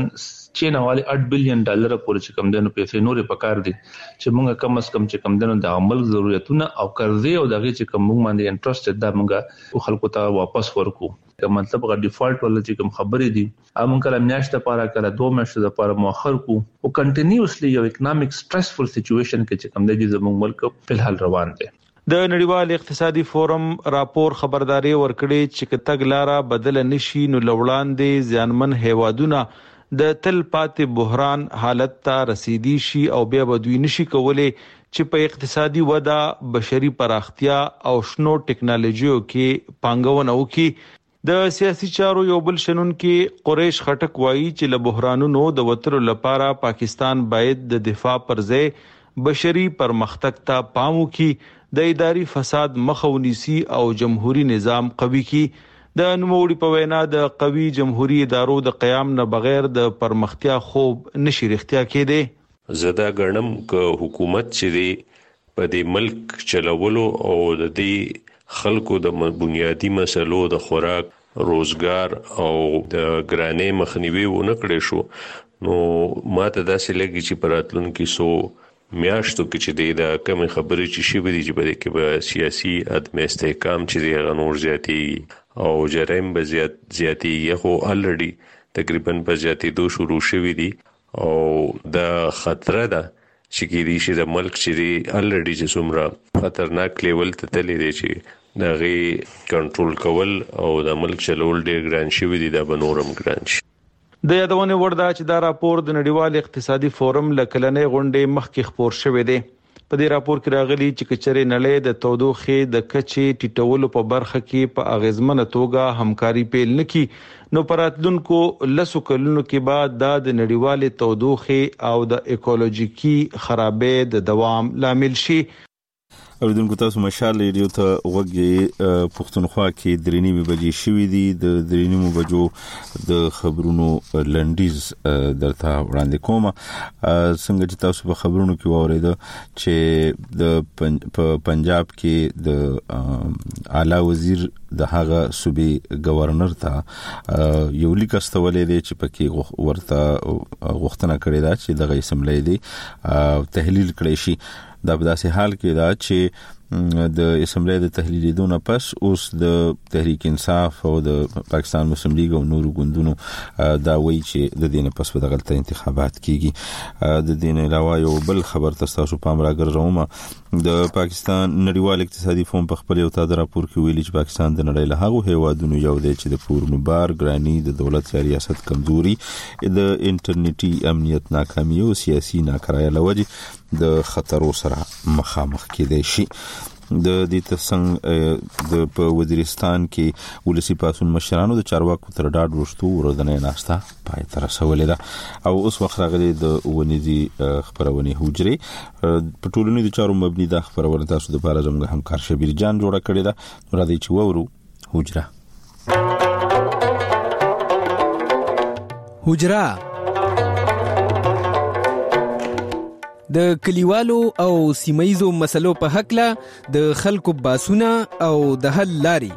8 بلین ډالر پورې چې کم دنو پیسې نورې پکار دي چې موږ کم از کم چې کم دنو د عمل ضرورتونه او قرضې او دغه چې کم موږ باندې انټرست دا موږ خلکو ته واپس ورکو. که مطلب غا ډیفالټ ولا چې کوم خبرې دي موږ کله میاشت لپاره کله 2 میاشتې لپاره مؤخر کو او کنټینیوسلی یو اکونومیک سټریسفل سچويشن کې چې کوم د زموږ ملک په حال روان دي. د نړیوال اقتصادي فورم راپور خبرداري ورکړي چې کتګ لارا بدل نشي نو لوړاندې ځانمن هیوادونه د تل پاتې بحران حالت ته رسیدي شي او بیا بدوی نشي کولای چې په اقتصادي وده، بشري پراختیا او شنو ټکنالوژیو کې پانګونه وکړي. د سیاسي چارو یو بل شنونکي قریش خټک وایي چې له بحرانونو د وترو لپاره پاکستان باید د دفاع پر ځای بشري پرمختګ ته پام وکړي، د اداري فساد مخه ونیسي او جمهوریت نظام قوي کړي. د نوموړي په وینا د قوي جمهوریت ادارو د قیام نه بغیر د پرمختیا خوب نشي رښتیا کېدی. زدا ګڼم ک حکومت چې دی په دې ملک چلولو او د دې خلکو د بنیادی مسلو د خوراک، روزګار او د ګرانۍ مخنیوي ونه کړی شو نو ماته داسې لګي چې پراتلونکو سو میاشتو کې چې د کم خبرې چې شي بدی چې بده کې به سیاسي عدم استحکام چې د غنور زیاتی او جرایم به زیاتی خو الریډي تقریبا په زیاتېدو شروع شوې دي او د خطر ده چې کېدی شي د ملک چې الریډي چې څومره خطرناک لیول ته تللی دی چې دغه کنټرول کول او د ملک چلول ډېر ګران شوی دي د بنورم ګران شي. د یادونه ورده چې دا راپور د نړیوال اقتصادي فورم لکلنې غونډې مخکې خبر شوې دي. په دې راپور کې راغلي چې کچري نړۍ د تودوخې د کچې ټیټولو په برخه کې په اغیزمنه توګه همکاري پیل نکي نو پراتلونکو لسو کلونو کې بعد د نړیوال تودوخې او د اکولوژیکي خرابې د دوام لامل شي. اوریدونکو تاسو مشال ریډیو ته وګورئ. پښتونخوا کې درې نیمه بجې شوې دي. د درې نیمه بجو د خبرونو لنډیز درته وړاندې کوم. څنګه چې تاسو په خبرونو کې واوریده چې د پنجاب کې د اعلی وزیر د هغه صوبې گورنر ته یو لیک استولې دی چې پکې ورته غوښتنه کړې ده چې دغه اسمبلی دی تحلیل کړي شي. دا په داسې حال کې دا چې د اسمبلی د تحلیلیدو نه پس اوس د تحریک انصاف او د پاکستان مسلم لیگ او نورو ګوندونو دا وایي چې د دې نه پس به دغه انتخابات کیږي. د دې نه علاوه یو بل خبر تاسو پام راګرځوم. د پاکستان نړیوال اقتصادي فورم په خپل یو تازه راپور کې ویلي چې پاکستان د نړۍ له هغو هیوادونو یو دی چې د پورونو بار ګرانی د دولت یا ریاست کمزوري د انټرنیټي امنیت ناکامي او سیاسي ناکرایه لوجه د خطرو سره مخامخ کېدای شي. د دې ترڅنګ د په وزیرستان کې ولسی پاسون مشرانو د چارواکو تر ډاډ وروسته ورځنۍ ناشته پای ته رسولې ده او اوس وخت راغلی د ونیزي خبرونه حجرې په ټولنیزو چارو مبني د خبرونه تاسو د لپاره زموږ همکار شبیر جان جوړه کړې ده. نو راځي چې وورو حجره د کلیوالو او سیمایزو مسلو په حق له د خلکو باسونه او د حل لاري.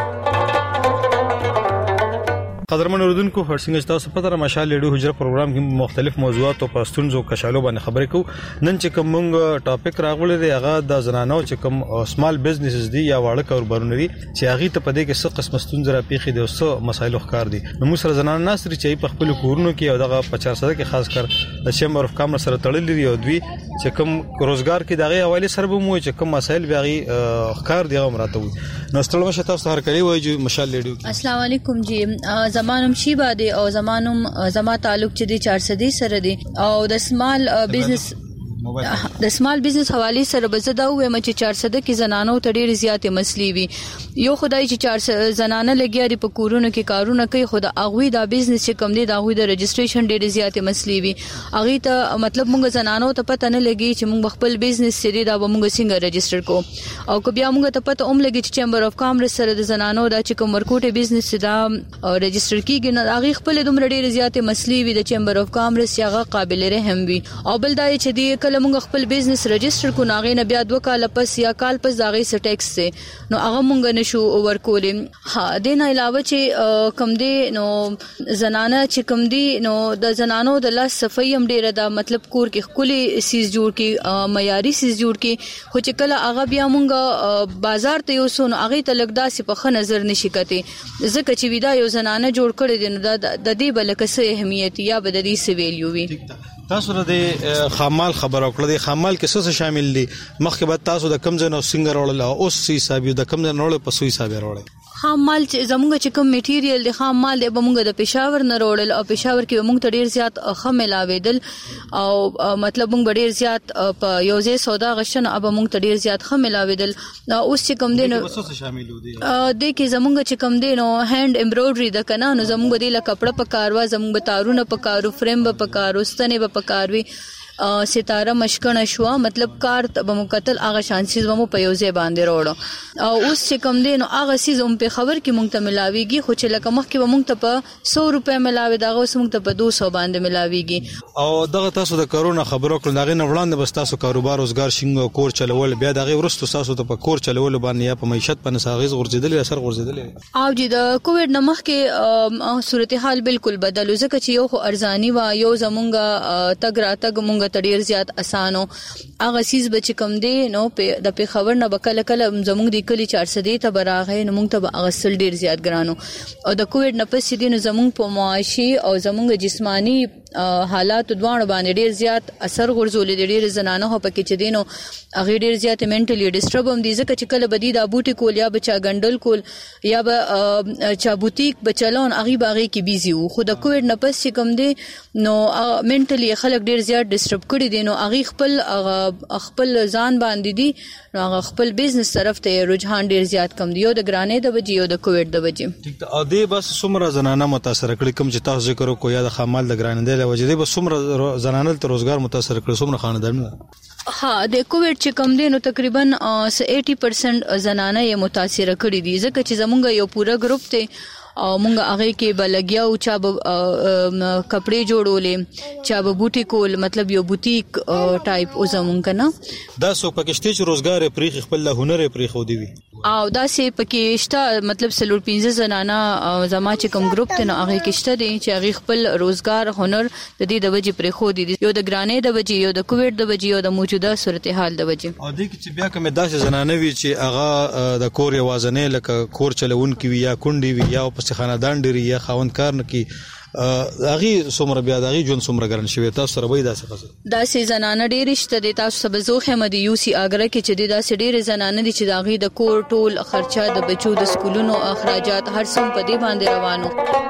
قدرمن اوردونکو هرڅنګه تاسو په تر مشال ریډیو حجره پروګرام کې مختلف موضوعات او پاستونزو کشالو باندې خبرې کوو. نن چې کوم ټاپک راغلی دی هغه د زنانو چې کوم سمال بزنسز دي یا واړه کاروبارونه دي چې هغه ته په دې کې څه قسم ستونزې راپېښې دي او څه مسایل ښکار دي. نو موږ سره زنانه ناصر چې په خپل کورونو کې او دغه 50 کې خاص کر د چیمبر اف کامرس سره تړلې دي او دوی چې کوم روزګار کې دغه حواله سره به مو چې کوم مسایل بیاغي ښکار دي هغه مراتب. نو ستړي وشه تاسو هر کړي وایي چې مشال ریډیو. السلام علیکم جی. زمانم شیبا دی او زما تعلق چې دی 400 سره دی او د سمال بزنس حواله سره بزدا وې چې 400 کې زنانو ته ډېر زیاتې مسلې وي. یو خدای چې 400 زنانه لګیا دي په کورونو کې کارونه کوي خو د اغوی دا بزنس چې کم دی دا اغوی د رجسټریشن ډېر زیاتې مسلې وي. اغه ته مطلب مونږ زنانو ته پته نه لګي چې مونږ خپل بزنس سری دا مونږ څنګه رجسټر کو او که بیا مونږ ته پته لګي چې چیمبر اف کامرس سره د زنانو دا چې کوم ورکوټه بزنس دا رجسټر کیږي نه اغه خپل دومره ډېر زیاتې مسلې وي د چیمبر اف کامرس یغه قابل رحم وي. او بل دا چې دی کله مونږ خپل بزنس رجسټر کو ناغې نه بیا 2 کال پس یا کال پس داغې س ټیکس سه نو هغه مونږ نشو ورکولې. ها د نه علاوه چې کم دی نو زنانه چې کم دی نو د زنانو د لاس صفای هم ډیره دا مطلب کور کې خولي سیس جوړ کې معیاري سیس جوړ کې خو چې کله هغه بیا مونږ بازار ته یو سونو هغه ته لګدا سي په خ نظر نشي کته ځکه چې ودا یو زنانه جوړ کړي دي نو د دې بلکې څه اهمیت یا بددي سی ویلیو وي. تاسو د خامال خبر او کړه د خامال کې څه شامل دي مخکې بعد تاسو د کم ځنو سنگر اورل او اوس حساب د کم ځنو اورل په سوي حساب اورل. خامال چې زموږ چې کوم میټیریل د خامال د بمونږ د پېښور نه وروړل او پېښور کې موږ ته ډیر زیات خملاویدل او مطلب موږ ډیر زیات په یوځای سودا غشن اب موږ ته ډیر زیات خملاویدل. اوس چې کوم دین څه شامل دي د کې زموږ چې کوم دین هاند امبرايډري د کنه نو زموږ د کپڑا په کاروا زموږ تارونه په کارو فریم په کارو ستنه په کاروي ستاره مشکنه شو مطلب کار به مقتل هغه شانسیز ومو په یوځای باندې وروړو او اوس چې کوم دین هغه سیز په خبر کې مونږ ته ملاويږي خو چې لکه مخکې به مونږ ته په 100 روپیا ملاوي دا اوس مونږ ته په 200 باندې ملاويږي. او دغه تاسو د کرونا خبرو کړل دغه نه وړاندې بس تاسو کاروبار روزګار شینګ کور چلول بیا دغه ورستو تاسو ته په کور چلول باندې یا په معیشت باندې ساغیز غورځیدل اثر غورځیدل او چې د کووډ نه مخکې صورتحال بالکل بدل ځکه چې یو خو ارزانی و یو زمونږه تګ راتګ مونږ موږ ته ډیر زیات اسانو. هغه سیس به چې کم دی نو د پیښور نه بکله کله زموږ د کلی 400 ته براغې نو موږ ته به اغسل ډیر زیات ګرانو. او د کووډ نه پس دي نو زموږ په معاشي او زموږ جسمانی حالات دوه باندې ډیر زیات اثر غورځولې دي. ډیر زنانه هو پکې چې دینو هغه ډیر زیات منټلی ډیسټرب هم دي ځکه چې کله بدی دا بوټي کول یا بچا ګندل کول یا به چا بوتیک بچلون هغه باغې کې بیزی وو. خو د کووډ نه پس چې کوم دي نو منټلی خلک ډیر زیات ډیسټرب کړي دي نو هغه خپل ځان باندې دي نو هغه خپل بزنس طرف ته رجحان ډیر زیات کم دی. یو د ګرانې د وجې یو د کووډ د وجې. ټیک ته او دې بس څومره زنانه متاثر کړي کوم چې تاسو ذکر وکړو یا د خامل د ګرانې د وجې به څومره زنانه ته روزګار متاثر کړي څومره خاندانونه؟ ها د کووډ چې کم دی نو تقریبا 80% زنانه یې متاثر کړي دي ځکه چې زمونږ یو پورا ګروپ ته او مونږ هغه کې بلګیاو چا به کپڑے جوړولې چا به بوټي کول مطلب یو بوتیک ټایپ او زمونږ نه دا سو پکشته چې روزګار پرې خپل هنر پرې خو دی وي او دا سه پکې شته مطلب سلور 15 زنانه زما چې کوم ګروپ ته نو هغه کې شته دي چې هغه خپل روزګار هنر د دې د وجې پرې خو دي یو د ګرانې د وجې یو د کووډ د وجې یو د موجوده صورتحال د وجې. او دې کې چې بیا کوم داسې زنانه وي چې هغه د کور یوازنې لکه کور چلون کی وي یا کونډي وي یا په خاندان ډیری یا خاوند کار نه کی هغه څومره بیا دغه جون څومره ګران شوی تاسو سره وای داسې خاصه داسې زنانه ډېر شته دي. تاسو سبا زوخه مدي یو سی اګره کې چې داسې ډېر زنانه دي چې داغي د کور ټول خرچه د بچو د سکولونو اخراجات هر څوم په دې باندې روانو.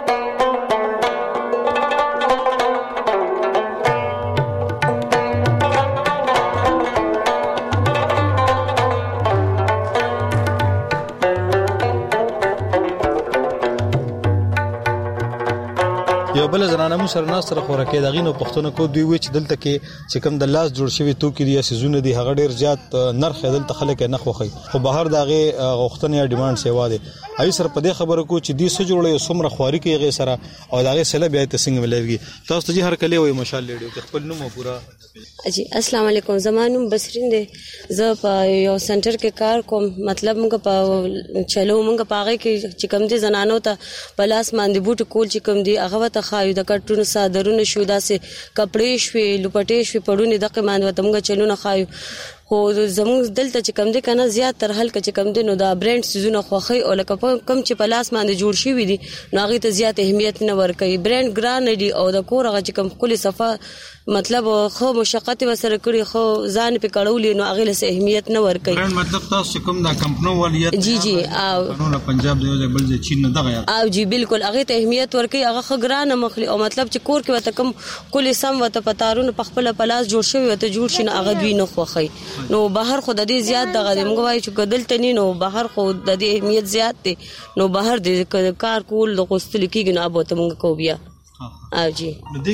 یو بل زنانه مو سره ناس سره خوراکي دغې نو پښتون کو دوی وی چې دلته کې چې کوم د لاس جوړ شوی توکي دي سيزونه دي هغه ډیر زیات نرخ دلته خلک نه خوخي خو بهر دغه غوښتنه یا ډیماند سیوا دي. ای سره په دې خبره کو چې دې سجوړې سمره خواري کې غي سره او دغه سله بیا ته څنګه ملوي تاسو ته هر کله وي مشال لیډیو کې خپل نوم پورا. جی السلام علیکم زمانم بسرین دي ز په یو سنټر کې کار کوم مطلب موږ په چلو موږ پاغه کې چې کوم دي زنانو ته پلاس باندې بوټ کول چې کوم دي هغه ته خایو د کټونو صادرونه شو داسې کپڑے شوي لپټې شوي پړونی دغه باندې تمګه چلونه خایو. خو زموږ دلته چې کم دي کنه زیات تر حل کې کم دي نو دا برانډ سيزونه خوخي او لکه کم چې پلاس باندې جوړ شي وي دي نو هغه ته زیات اهمیت نه ورکوي. برانډ ګران دي او د کور هغه چې کم کلی صفه مطلب خو مشقت وسره کړی خو ځان په کړولې نو هغه له اهمیت نه ورکوي. برانډ مطلب تاسو کوم دا کمپنی والیت جی جی او قانون پنجاب دی بل ځای چین نه دغه او جی بالکل هغه ته اهمیت ورکوي هغه خګران مخلي او مطلب چې کور کې وته کم کلی سم وته پتارونه په خپل پلاس جوړ شوی وته جوړ شي نه هغه دوی نه خوخي نو بهر خو د دې زیات دغه موږ وایو چې کدل ته نو بهر خو د دې اهمیت زیات دی نو بهر د کار کول د غوستل کېږي نو ابو ته موږ کو بیا او جی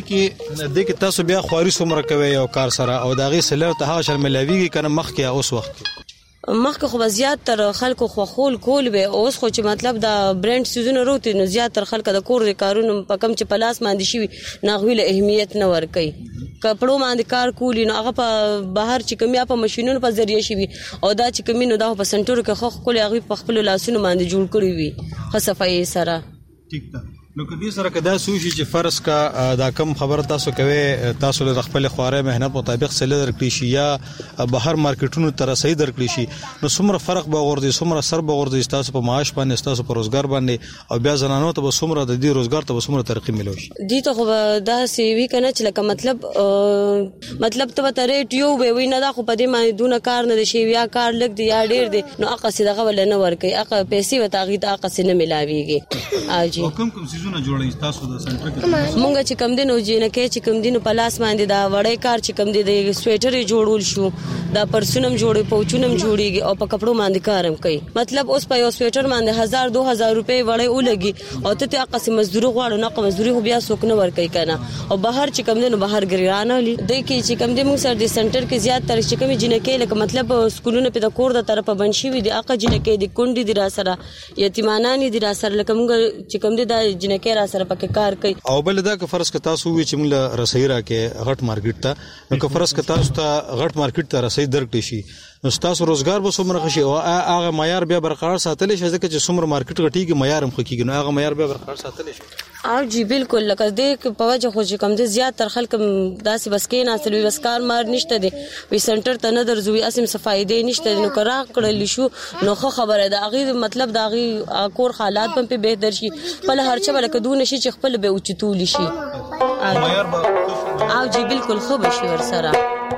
د دې کې تاسو بیا خواري سمره کوي او کار سره او دغه سلر ته ها شرملاویږي کنه مخ کې اوس وخت مخکې خو زیات تر خلکو خو خول کول به اوس خو چې مطلب دا برانډ سيزونه وروتي نو زیات تر خلکو د کور کارونو په کم چې پلاس باندې شي ناغویل اهمیت نه ور کوي. کپړو باندې کار کولی نو هغه په بهر چې کمی په ماشينونو په ذریعہ شي او دا چې کمی نو دا په سنټر کې خو کول هغه په خپل لاسونو باندې جوړ کړی وي خصفای سره. ټیک ده نو کدي سره کدا سوشي چې فرض کا دا کم خبر تاسو کوي تاسو له خپل خواره مهنت مطابق سره درکړي شي یا بهر مارکیټونو تر صحیح درکړي شي نو څومره فرق به ورته څومره سر به ورته تاسو په معاش باندې تاسو په روزګار باندې او بیا زنانو ته به څومره د دې روزګار ته به څومره ترقی ملوي شي. دي ته خو دا سی وی کنه چې لکه مطلب ته ته ریټ یو به وینه دا خو په دې باندې دونه کار نه شي یا کار لګ دی یا ډیر دی نو اقا سي دغه ول نه ور کوي اقا پیسې وتا غي ته اقا سي نه ملاويږي. اجي کوم سيزونه جوړي تاسو د سنټر کې مونږ چې کم دینو جنکه چې کم دینو پلاس باندې دا وړې کار چې کم دي د سویټر جوړول شو دا پرسونم جوړي پوچونم جوړيږي او په کپړو باندې کارم کوي مطلب اوس په یو سویټر باندې 1000-2000 روپے وړې ولګي او ته اقا مزدور غواړو نه مزدوري خو بیا څوک نه ور کوي کنه او بهر چې کم دینو بهر ګرانه لې د کې چې کم دي موږ سره د سنټر کې زیات تر چې کم جنکه لکه مطلب سکولونه په د کور د طرفه بنشي وي د اقا جنکه د کونډي د را سره یتیمانان دي را سره لکه موږ چې کم دي د جنکه را سره پکې کار کوي. او بل دا که فرض ک تاسو وی چې موږ رسۍ راکې غټ مارکیټ ته نو که فرض ک تاسو ته غټ مارکیټ ته رسۍ درکړي شي نو تاسو روزګار به څومره خشي او هغه معیار بیا برقرار ساتل شي ځکه چې څومره مارکیټ غټیږي معیار هم خکېږي نو هغه معیار بیا برقرار ساتل شي. او جی بالکل لکه دې په وجه خو چې کم دې زیات تر خلک داسې بس کې نه اصل بس کار مار نشته دي وی سنټر ته نه درځوي اسیم صفای دی نشته نو کرا کړل شو نو خبره ده هغه مطلب دا هغه کور حالات هم په بهتر شي په هر څه بلکې دون شي چې خپل به اوچتول شي او جی بالکل خو به شي ور سره.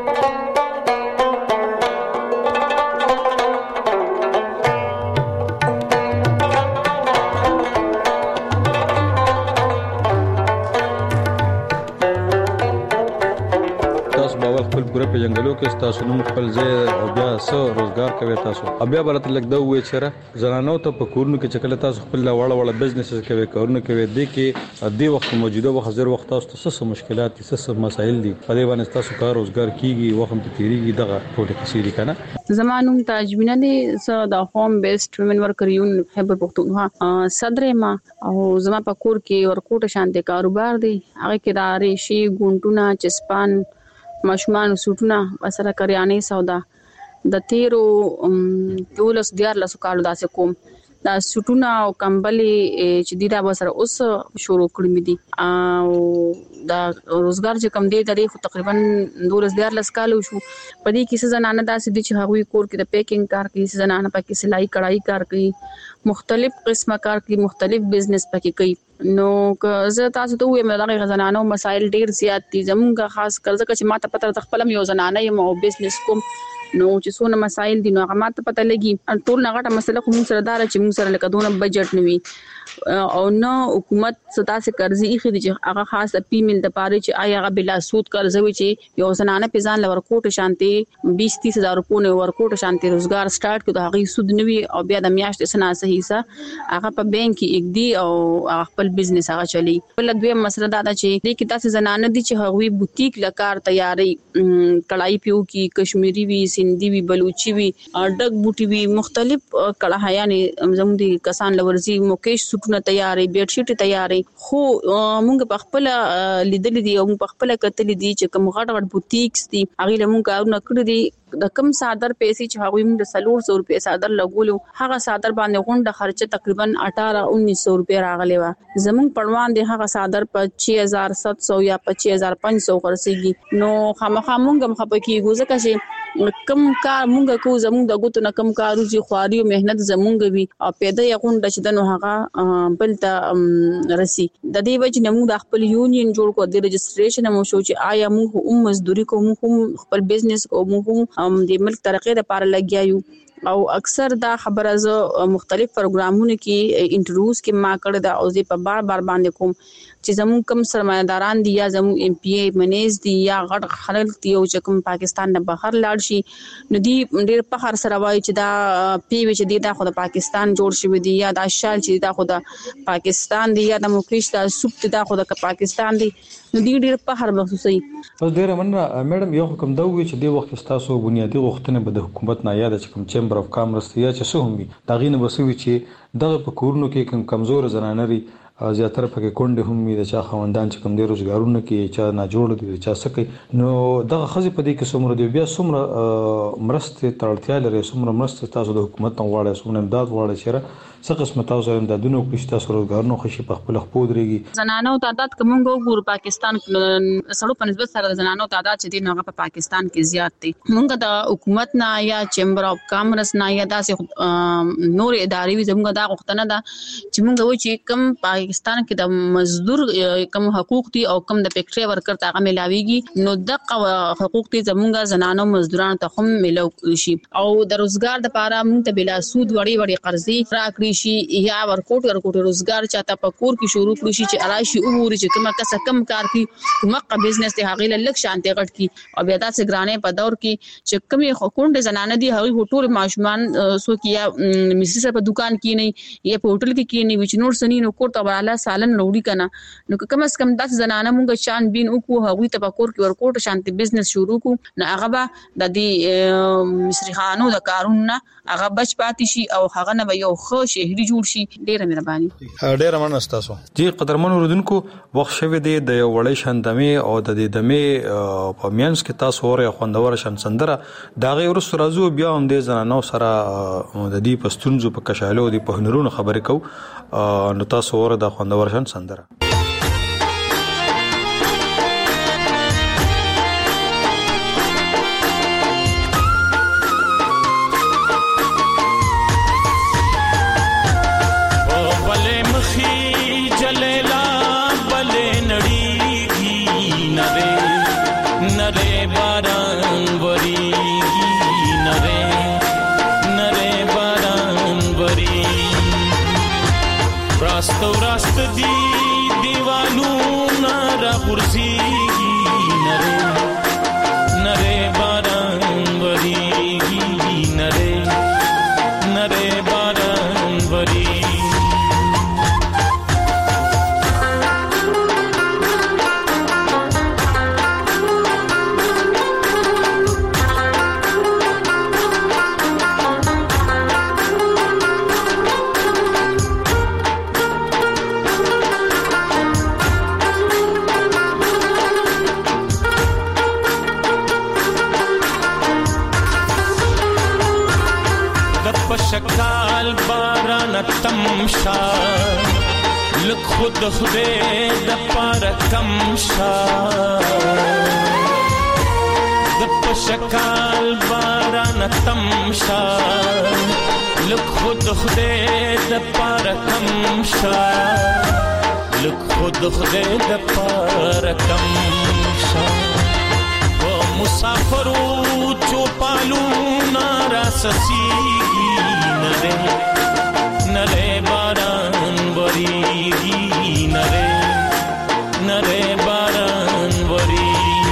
په جنگلو کې تاسو نوم خپل ځای او بیا سره روزګار کوي تاسو بیا برته لګ دا وې چې زنانو ته په کورونو کې چکل تاسو خپل وړ بزنس کوي کورونه کوي د کې د وخت موجوده وخت زر وخت تاسو څه مشکلات څه مسایل دي په دې باندې تاسو کار روزګار کیږي وخت په تیریږي دغه ټول کثیری کنه. زمانوم تاجبینه دي س د هوم بیسډ وومن ورکر یون خیبر پختونخوا صدر ما او زما په کور کې ورکوټه شانتي کاروبار دي هغه کې د ریشي ګونټونه چسپان ماشومان سوټونه وسره کریانه سودا د تیرو 12 کالو داسې کوم دا سوټونه او کمبلې چې دیدا وسره اوس شروع کړم دي او دا روزګار چې کم دی د تقریبا 12 کالو شو په دې کې زنانه داسې دي چې هغوی کور کې د پیکینګ کار کوي زنانه پکې سلای کړای کار کوي مختلف قسمه کار کوي مختلف بزنس پکې کوي نو زه تاسو ته وایم دا غزنانو مسائل ډیر زیات دي زموږه خاص کر ځکه چې ماته پته خپل یو زنانه یم او بزنس کوم نو چې څونه مسائل دي نو هغه ماته پته لګي ټول نغټه مسله کوم سره دار چې موږ سره لکه دونه بجټ نوي او نو حکومت ستا سے قرضې اخی دي چې هغه خاص پیمل د پاره چې آیا هغه بلا سود قرضوي چې یو زنانه په ځان لور کوټه شانتي 20-30 هزار روپونه ور کوټه شانتي روزګار سٹارټ کړو هغه سود نوي او بیا د میاشتې سنا صحیح سه هغه په بانک کې یک دی او خپل بزنس هغه چلی بل دوی مسله دا چې د کې تاسو زنانه دي چې هغه بوتیک لکار تیاری کړای پیو کې کشمیری وی سندي وی بلوچي وی ډګ بوټي وی مختلف کړهایانه زموږ دي کسان لورزي موکیش سټونه تیارې بیډ شیټ تیارې خو موږ په خپل لیدل دي او په خپل کتل دي چې کوم غټ بوتیکس دي هغه له موږ کارونه کړی دي د کم صادر پیسې چې هغه موږ د 300 روپے صادر لګولو هغه صادر باندې غونډه خرچه تقریبا 18-1900 روپے راغلی و زموږ پړوان دي هغه صادر په 6700 یا 5500 خرڅيږي نو خامخا موږ مخپکی ګوزه چې کم کار موږ کو زموږ د ګوتو نه کم کارو چې خواري او مهنت زموږ وي او پیدا یې غونډه چې دنو هغه بلته رسی د دې وجه نه موږ خپل یونین جوړ کو د رجسټریشن مو شو چې آیا موږ مزدوري کوم خپل بزنس کوم د ملک ترقی لپاره لګیایو او اکثر دا خبره ز مختلف پروګرامونو کې انټرویوز کې ما کړی دا او زه په بار باندې کوم چې زموږ کم سرمایداران دي یا زموږ ایم پی ای منیز دي یا غټ خلک دي او چې کوم پاکستان نه بهر لاړ شي نو دی ډیر په هر سره وایي چې دا پی وی چې دی دا خو د پاکستان جوړ شوی دی یا دا شال چې دا خو د پاکستان دی یا د موکیش دا سوپ دا خو د پاکستان دی نو دی ډیر په هر مخصوصي اوس ډیر مننه میډم یو حکم دا وی چې دی وخت تاسو بنیادی غوښتنه به د حکومت نه یاد چې کوم چیمبر اف کامرس یا چې څه هم دا غینه وسوي چې دغه په کورونو کې کمزور زنانري زیاتره پکې کونډه هم د چا خوندان چې کوم د روزګارونو کې چا نه جوړ دي چا سکه نو دغه خزي په دې کې څومره دی بیا څومره مرسته تړتیا لري څومره مرسته تاسو د حکومت نه غواړئ څومره امداد غواړئ چې څه قسمه تاسو امدادونه وکړئ تاسو روزګارونو خشي په خپل خپل درېږي زنانو تعداد کوم ګور پاکستان کې سړو په نسبت سره زنانو تعداد چې دی نو په پاکستان کې زیات دي موږ د حکومت نه یا چیمبر اف کامرس نه یا داسې نور ادارې وي زموږ دا غوښتنه ده چې موږ وایو چې کم پاکستان کې د مزدور کم حقوق دي او کم د فیکټری ورکر ته ملاويږي نو دغه حقوق دي زموږ زنانو مزدورانو ته هم ملو شي او د روزګار لپاره موږ ته بلا سود وړي قرضې راکړي شي یا ورکوټ روزګار چاته پکور کې شروع کړی شي چې راشي وګوري چې کومه کس کم کار کوي کومه بزنس ته هغه لک شانتي غټ کی او بیا داسې ګرانې په دور کې چې کومي حکومت زنانه دي هغه ټول ماشومان سو کیا مسیس په دکان کې نه یا په هوټل کې نه وچ نور سني نو کوټه والا سالن وروړي کنه نو کم از کم داسې زنانه مونږ شان بین وکړو هغه ته پکور کې ورکوټ شانتي بزنس شروع کو نو هغه به د دې مصری خانو د کارونه هغه بچ پاتې شي او هغه نه یو خو شي شهري جوړ شي. ډیره مهرباني. ډیره مننه تاسو. جی قدرمن اوردونکو وخت شوه د یو وړې شاندمه او د دې دمه په میانس کې تاسو اوري خوندور شان سندره دا غي ورس راځو بیا هم د زنانو سره د دې پستونزو په کشالو د په هنرونو خبرې کو نو تاسو اوري د خوندور شان سندره. راست دی دیوالو نارا غرزیگی نره باران وریگی نره باران وریگی. شکال باران تمشا لک خود خدای د پار کمشا د شکال باران تمشا لک خود خدای د پار کمشا لک خود خدای د پار کمشا مسافرو چوپالو نارا سسیگی نره باران وریگی نره باران وریگی.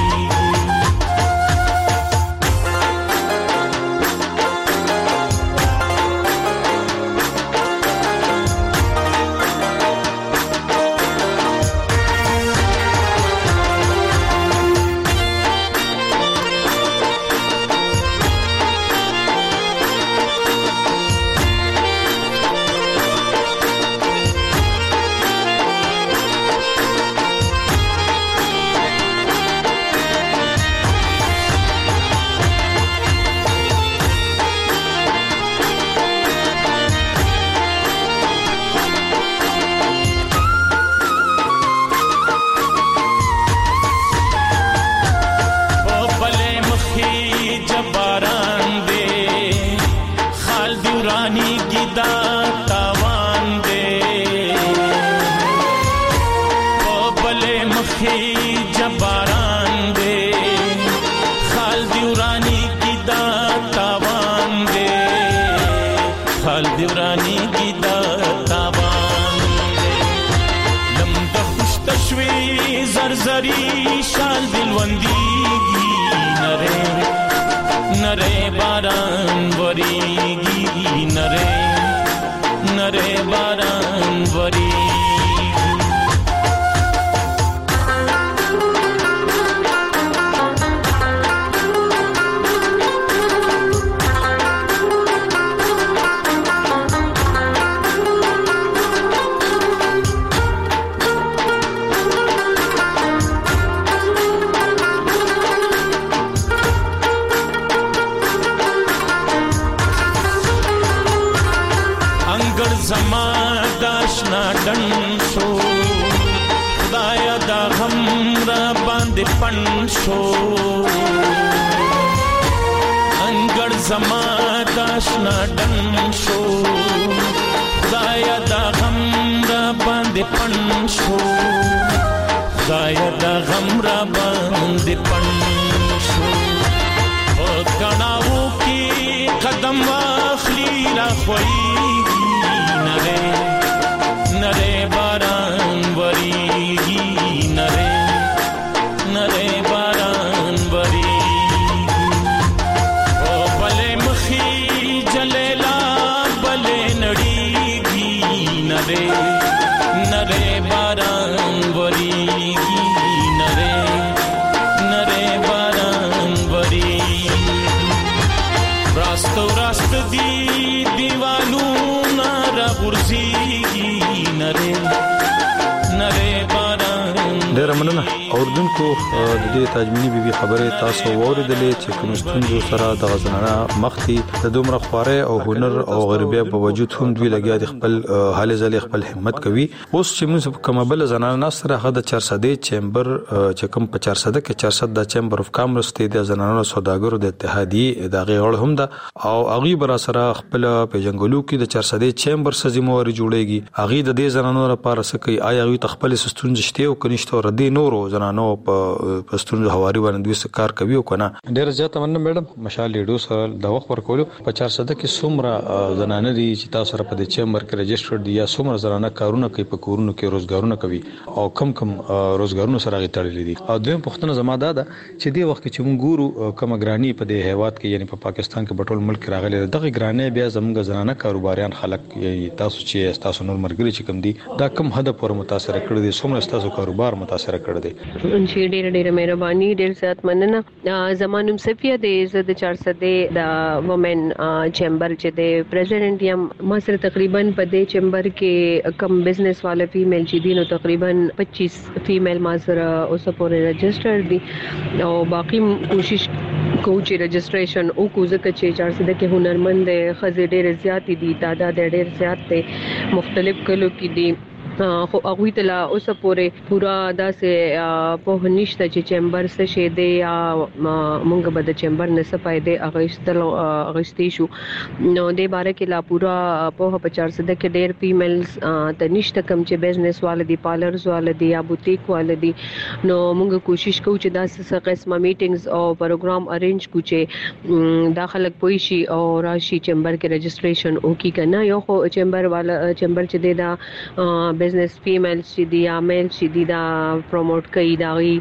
زرزری شال دلوندیگی نره باران وریگی نره باران وریگی. خدایا دا غم را باندې پنشو انګړ زما داشنا ډن شو خدایا دا غم را باندې پنشو خدایا دا غم را باندې پنشو او کڼاو کې قدم واخلي را خوېږي نره باران وریگی نره باران وریگی. او بلے مخی جلیلا بلے نڑیگی نره باران وریگی نره باران وریگی. راست دی دیوالو اردوونکو د دې تاجمنی بیبي خبره تاسو اوریدلې چې کوم ستونزو سره د غزنانه مخکي د دومره خواره او هنر او غریبه په وجود هم دوی لګیا د خپل حال ځلې خپل همت کوي. اوس چې موږ کومبل زنانه سره هغه د 400 چیمبر چې کوم په 400 کې 400 د چیمبر اف کامرس ته د زنانو سوداګرو د اتحادیه د غړ هم ده او هغه بر سره خپل په جنگلو کې د 400 چیمبر سزموري جوړيږي. هغه د دې زنانو لپاره سکه آیا هغه تخپل سستونځ شته او کنيشته ردي نورو زنانو په ستونزو حواري باندې دوی کار کوي او کنه. ډیر زیات مننه میډم مشال لیډو سره د وخت ورکولو. په 400 کې څومره زنانه دي چې تاسو سره په دې چیمبر کې رجسټر دي یا څومره زنانه کارونه کوي په کورونو کې روزګارونه کوي او کم روزګارونه سره غوړل دي. او دویم پښتنه زما ده چې دې وخت چې موږ ګورو کوم ګرانی په دې هیواد کې یعنی په پاکستان کې په ټول ملک راغلي دغه ګرانی بیا زموږ زنانه کاروباریان خلک تاسو چې تاسو نور مرګري چې کوم دي دا کم حد پورې متاثر کړی دي څومره تاسو کاروبار متاثر کړی دي. چې ډېر مهرباني ډېر زیات مننه. زمانوم صفیه د 400 د وومن چیمبر چې د پریزیډنټ یم ما سره تقریبا په دې چیمبر کې کم بزنس والا فیمیل چې دي نو تقریبا 25 فیمیل ما سره اوس پورې رجسٹر دي او باقی کوشش کو چې رجسٹریشن او کو ځکه چې 400 کې هنرمند خزې ډېر زیات دي تعداد ډېر زیات دی مختلف کلو کې دي خو هغه ته لا اوس پورې پورا داسې په نشته چې چیمبر څه شه دی یا مونږ به د چیمبر نه څه پایده اغشتي شو نو د باره کې لا پورا په 400 کې ډېر فیمیلز ته نشته کم چې بزنس والدي پارلرز والدي یا بوتیک والدي نو مونږ کوشش کوو چې داسې قسمه میټینګز او پروګرام ارینج کو چې داخله کوئی شي او راشي چیمبر کې رجسٹریشن او کی کنه یو خو چیمبر چې دی دا بزنس فیمیل چې دی یا میل چې دی دا پروموټ کوي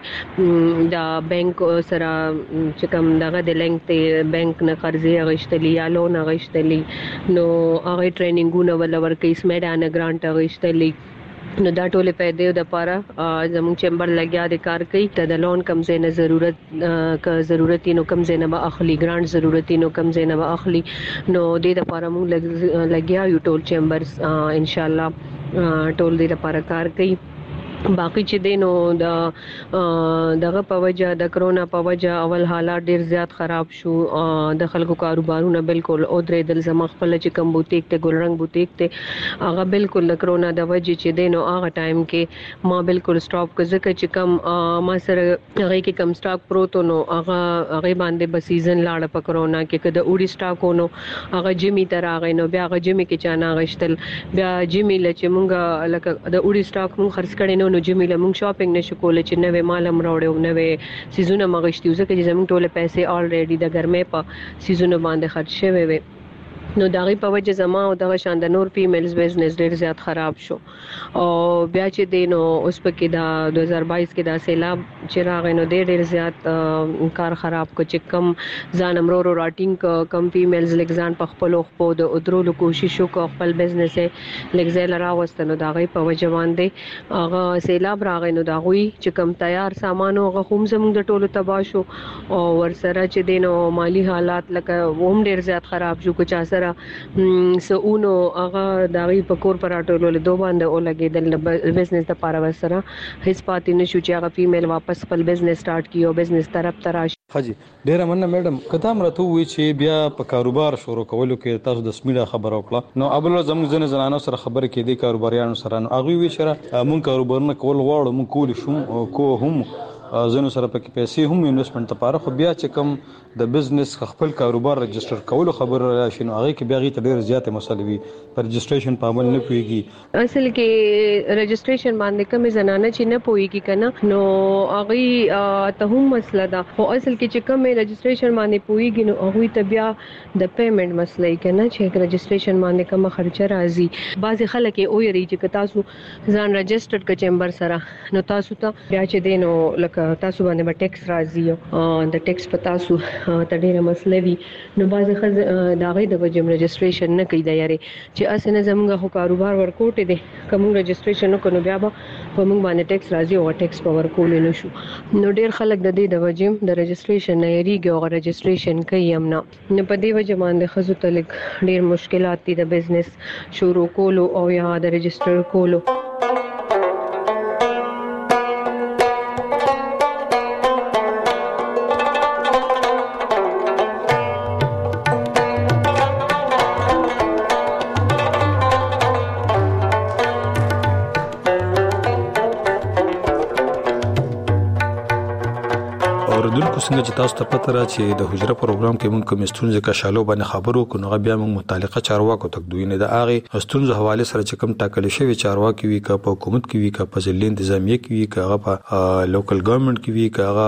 دا بانک سره چې کوم دغه د لینک ته بانک نه قرضې غشتلی یا لون غشتلی نو هغه ټریننګونه ولور کوي سمیډا ګرانټ غشتلی نو دا ټول پیدا د لپاره زموږ چیمبر لګیا د کار کوي ته د لون کم زینه ضرورت نو کم زینه به اخلي ګرانټ ضرورت نو کم زینه به اخلي نو د لپاره موږ لګیا یو ټول چیمبرز ان شاء الله ټول د لپاره کار کوي. باقی چې دینو دغه په وجه د کرونا په وجه اول حالات ډیر زیات خراب شو د خلکو کاروبارونه بالکل او درې دل زما خپل چې کم بوتیک ته ګلرنګ بوتیک ته هغه بالکل د کرونا د وجه چې دینو هغه ټایم کې ما بالکل سټاپ کړ ځکه چې کم ما سره هغه کې کم سټاک پروت نو هغه باندې به سیزن لاړ په کرونا کې کده اوډي سټاک ونو هغه جمی تر هغه نو بیا هغه جمی کې چانه غشتل بیا جمی لچ مونږه لکه د اوډي سټاک مونږ خرڅ کړي نو جمیله مونږ شاپینګ نشو کولای چې نوې مالم راوړو نوې سیزونه مغشتي ځکه چې زموږ ټوله پیسې الریډي د ګرمۍ په سیزونه باندې خرج شوی وي نو دغه په وجه زما او دغه شان د نور فیمیلز بزنس ډیر زیات خراب شو او بیا چې دینو اوس په کې دا 2022 کې دا سیلاب چې راغی نو ډیر زیات کار خراب کو چې کم ځان امرو راټینګ کم فیمیلز لګزان په خپل خپل د ادرولو کوشش وکړ خپل بزنس لګزل راوستنو دغه په وجه باندې هغه سیلاب راغی نو دغه چې کم تیار سامان او غوم زموږ د ټولو تباہ شو او ورسره چې دینو مالی حالات لکه هم ډیر زیات خراب شو کو چا سره سونو هغه دغه په کور پر اټولول دوه باندې او لګیدل بزنس د پاره وسره هیڅ پاتې نشو چې هغه فیمیل واپس خپل بزنس سٹارټ کیو بزنس طرف تراش. حاجی ډیره مننه میډم کته مرته وی چې بیا په کاروبار شروع کولو کې تاسو د سمیډا خبر وکړه نو ابل زموږ زنانو سره خبر کې دي کاروباریانو سره نو هغه وی شره مونږ کاروبارونه کول غواړو مونږ کول شو کو هم زنو سره پکې پیسې هم انویسټمنت لپاره خو بیا چې کوم د بزنس خپل کاروبار رجسٹر کول خبر راشي نو هغه کې بیا غي ډېر زیات مسلې وي پر رجسټریشن په عمل نه پويږي اصل کې رجسټریشن باندې کوم زنانه چې نه پويږي کنه نو هغه ته هم مسله ده خو اصل کې چې کوم رجسټریشن باندې پويږي نو هغه ته بیا د پیمنٹ مسلې کنه چې رجسټریشن باندې کوم خرچه راځي بعضي خلک او یری چې تاسو ځان رجسټر ک چیمبر سره نو تاسو ته بیا چې دینو تاسو باندې به ټیکس راځي د ټیکس په تاسو تډیره مسله وی نو باز داغه د وجم رجسټریشن نه کوي د یاري چې اسنه زموږه هو کاروبار ورکوټ دي کوم رجسټریشن نو بیا به په موږ باندې ټیکس راځي او ټیکس په ورکول نه شو نو ډیر خلک د دې د وجم د رجسټریشن نه یریږي او رجسټریشن کوي هم نه په دې وجه باندې خزو تلک ډیر مشکلات دي د بزنس شروع کولو او یا د رجسټر کولو. اوردونکو څنګه چې تاسو ته پته را چې د حجره پروګرام کې مونږ کوم ستونزې کا شالو باندې خبرو کو نو بیا مونږ متعلقه چارواکو تک دوی نه د اغه ستونزو حواله سره چې کوم ټاکل شوی چارواکي وي کا په حکومت کې وي کا په ځلې انتظامیه کې وي کا په لوکل ګورنمنت کې وي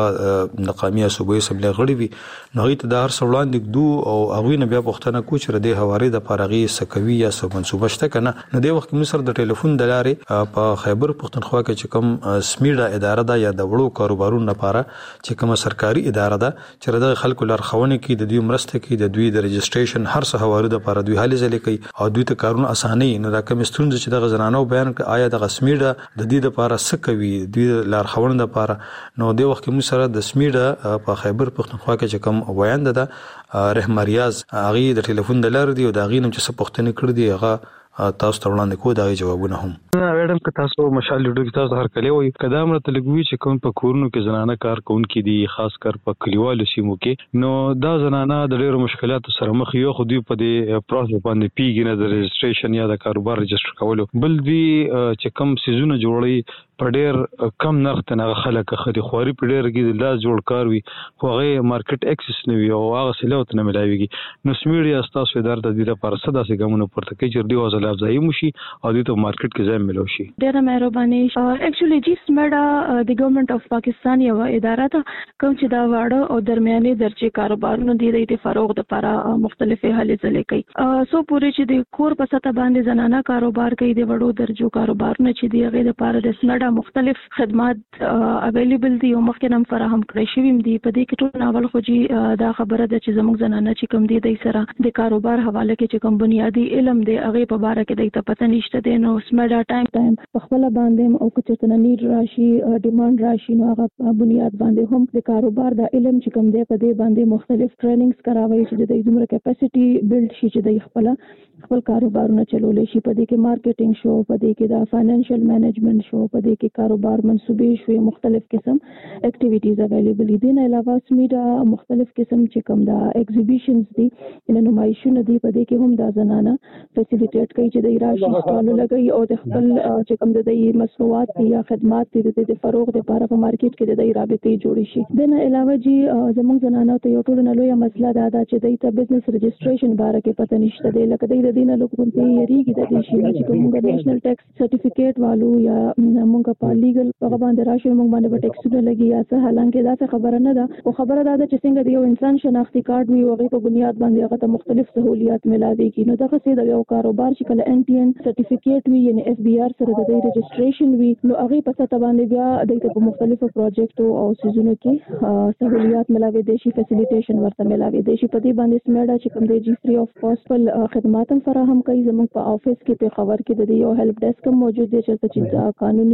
کا مقامي صوبایي اسمبلی غړي وي نو هغه ته د هر څوړان د دو او هغه نه بیا پښتنه کو چې د حوارې د پارغي سکوي یا سو منسوبه شته کنه نو د وخت مصر د ټلیفون د لارې په خیبر پښتونخوا کې چې کوم سمیډا اداره ده یا د وړو کاروبارونو لپاره چې کوم سرکاري اداره ده چې د خلکو لارښوونه کوي د دوی مرسته کوي د دوی د رجسټریشن هر څه حواله د لپاره دوی حل ځلې کوي او دوی ته کارونه اسانه نه دا کوم ستونزې چې د غزنانو بیان آیا د سمیډا د دې لپاره څه کوي دوی لارښوونه لپاره نو د وخت مصر د سمیډا په خیبر پښتونخوا کې چې کوم ویاند ده رحم ریاض هغه د ټلیفون د لارې دی او دا غینم چې څه پښتنه کړی دی هغه تاسو ته وړاندې کوو دا جوابونه هم وړم که تاسو مشال لیډو کې تاسو هر کله وي قدم راته لګوي چې کوم په کورونو کې زنانه کار کوونکې دي خاص کر په کلیوالو سیمو کې نو دا زنانه د ډېرو مشکلاتو سره مخ یو خو دوی په دې پروسس باندې پیګ نه د رجسټریشن یا د کاروبار رجسټر کولو بل دوی چې کوم سيزونه جوړي په ډېر کم نرخ ته نه خلک خري خوري په ډېر کې د لاس جوړ کار وي خو هغه مارکیټ اکسس نه وي او هغه سلوت نه ملایويږي نو سمیډیا تاسو اداره د دې لپاره صدا سي ګمونه پورته کوي چې دوی وزل افزایي مشي او دوی ته مارکیټ کې ځای ملو شي ډېر مهرباني اکچولی جی سمیډا د ګورنمنت اف پاکستان یو اداره ده کوم چې دا واړه او درمیاني درجه کاروبارونه دي د فروغ لپاره مختلفه هلې ځلې کوي سو پوری چې د کور په سطح باندې زنانه کاروبار کوي د وړو درجو کاروبارونه چې دی هغه لپاره د سمیډا مختلف خدمات اویلیبل دي او مخکې هم فراهم کړی شوی دي په دې کې ټول ناول خو جی دا خبره ده چې زموږ زنانه چې کوم دي د سره د کاروبار حواله کې چې کوم بنیادی علم دی هغه په اړه کې د پته نشته دی نو سمیډا ټایم په خپل باندې او چې تنه نیډ راشي ډیماند راشي نو هغه بنیاد باندې هم د کاروبار د علم چې کوم دی په دې باندې مختلف ټریننګز کراوي چې د دومره کیپاسټي بیلډ شي چې د خپل کاروبارونه چلولې شي په دې کې مارکیټینګ شو په دې کې د فاینانشل مینجمنت شو په دې کې کاروبار منسوبې شو مختلف قسم اکټیویټیز اویلیبل دي نه علاوه سمیډا مختلف قسم چې کوم دا ایگزیبیشنز دي ان نمایشونه دي په دې کې هم د زنانه فیسیلیټیټ کوي چې د راشي سټال لګي او د خپل چې کوم د مصنوعات یا خدمات دي د فروغ لپاره په مارکیټ کې د رابطې جوړې شي د نه علاوه جی زموږ زنانه ته یو ټول نه لوی مسله ده چې د بزنس رجسټریشن باره کې پته نشته دی لکه د دینه لوګون ته یریږي د دې شي چې کومه نېشنل ټیکس سرټیفیکیټ والو یا موږ په لیګل هغه باندې راشي موږ باندې ټیکسونه لګي یا څه حالانکه دا څه خبره نه ده او خبره ده چې څنګه د یو انسان شناختی کارت وي او هغه په بنیاد باندې هغه ته مختلف سہولیات ملاويږي نو دغه څه د یو کاروبار چې کله ان ټي ان سرټیفیکیټ وي یعنی اف بي آر سره د رجسټریشن وي نو هغه په څه باندې بیا د مختلفو پروجیکټو او سيزونو کې سہولیات ملاوي دي شي فیسیلیټیشن ورته ملاوي دي شي په دې باندې سمیډا چې کوم دی جی فري اف کاسټ خدمات هم فراهم کوي زموږ په افیس کې په خبر کې د یو هیلپ ډیسک موجود دی چې قانوني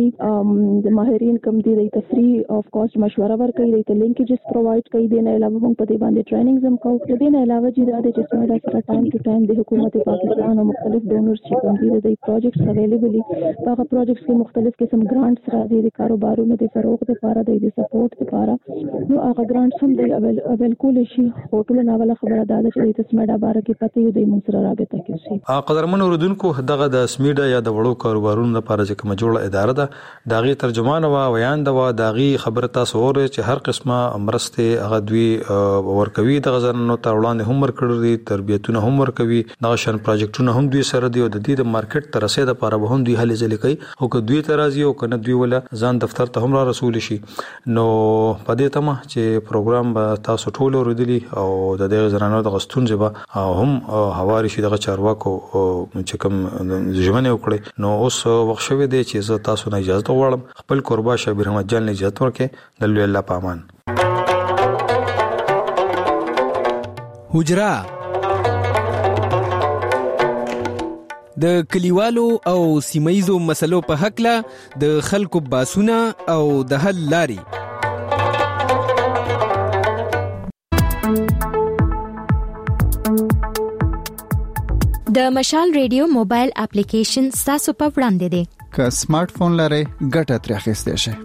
د ماهرین کم دي د فري اف کاسټ مشوره ورکوي د لینکیجز پرووایډ کوي د نه علاوه هم په دې باندې ټریننګز هم کوي د نه علاوه چې د سمیډا سره ټایم ټو ټایم د حکومت پاکستان او مختلف ډونرز چې کوم دي د پروجیکټس اویلیبل دي په هغه پروجیکټس کې مختلف قسم ګرانټس راځي د کاروبارونو د فروغ لپاره د سپورټ لپاره نو هغه ګرانټس هم د اویل کول شي هوټل ناوله خبره ده چې د سمیډا باره کې پته یو د موږ سره رابطه کوي قدرمن اوردونکو دغه د سمیډا یا د وړو کاروبارونو لپاره چې کوم جوړه اداره ده داغي ترجمان او ویاند او داغي خبره تاسو اورئ چې هر قسمه مرسته هغه دوی ورکوي د غزنانو ته وړاندې هم ورکړي تربیتونه هم ورکوي د شان پروجیکټونه هم دوی سره دی او د دې د مارکیټ تر رسیدو لپاره به هم دوی هلې ځلې کوي او که دوی ترازی او کنه دوی ولا ځان دفتر ته هم را رسول شي نو په دې تمه چې پروګرام به تاسو ټول اوریدلی او د دې غزنانو د غستون جبا هم حواري شي دغه چارواکو چې کوم ژمنه وکړي نو اوس وخت شوی دی چې زه تاسو نه اجازه غواړم خپل قربا شبیر احمد جان له اجازه ورکړي د لوی الله پامان حجرا د کلیوالو او سیمایزو مسلو په حق له د خلکو باسونه او د حل لاري د مشال ریډیو موبایل اپلیکیشن تاسو په وړاندې دی که سمارټ فون لرئ ګټه ترې اخیستئ شئ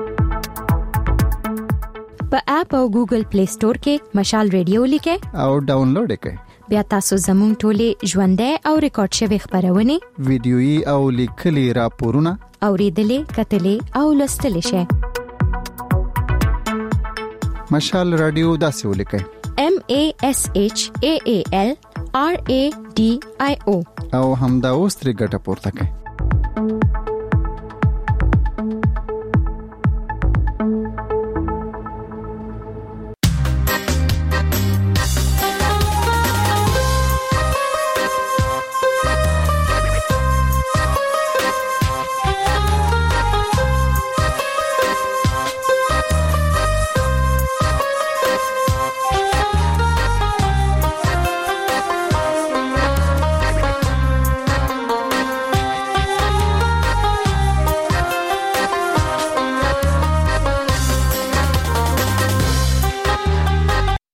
په اپ او ګوګل پلی سٹور کې مشال ریډیو لیکئ او ډاونلوډ کړئ بیا تاسو زموږ ټولې ژوندۍ او ریکارډ شوی خبرونه ویډیويي او لیکلي راپورونه اوریدلې کتلې او لوستلې شئ مشال رادیو داسې ولیکئ MASHAAL RADIO او همدا اوس ترې ګټه پورته کړئ.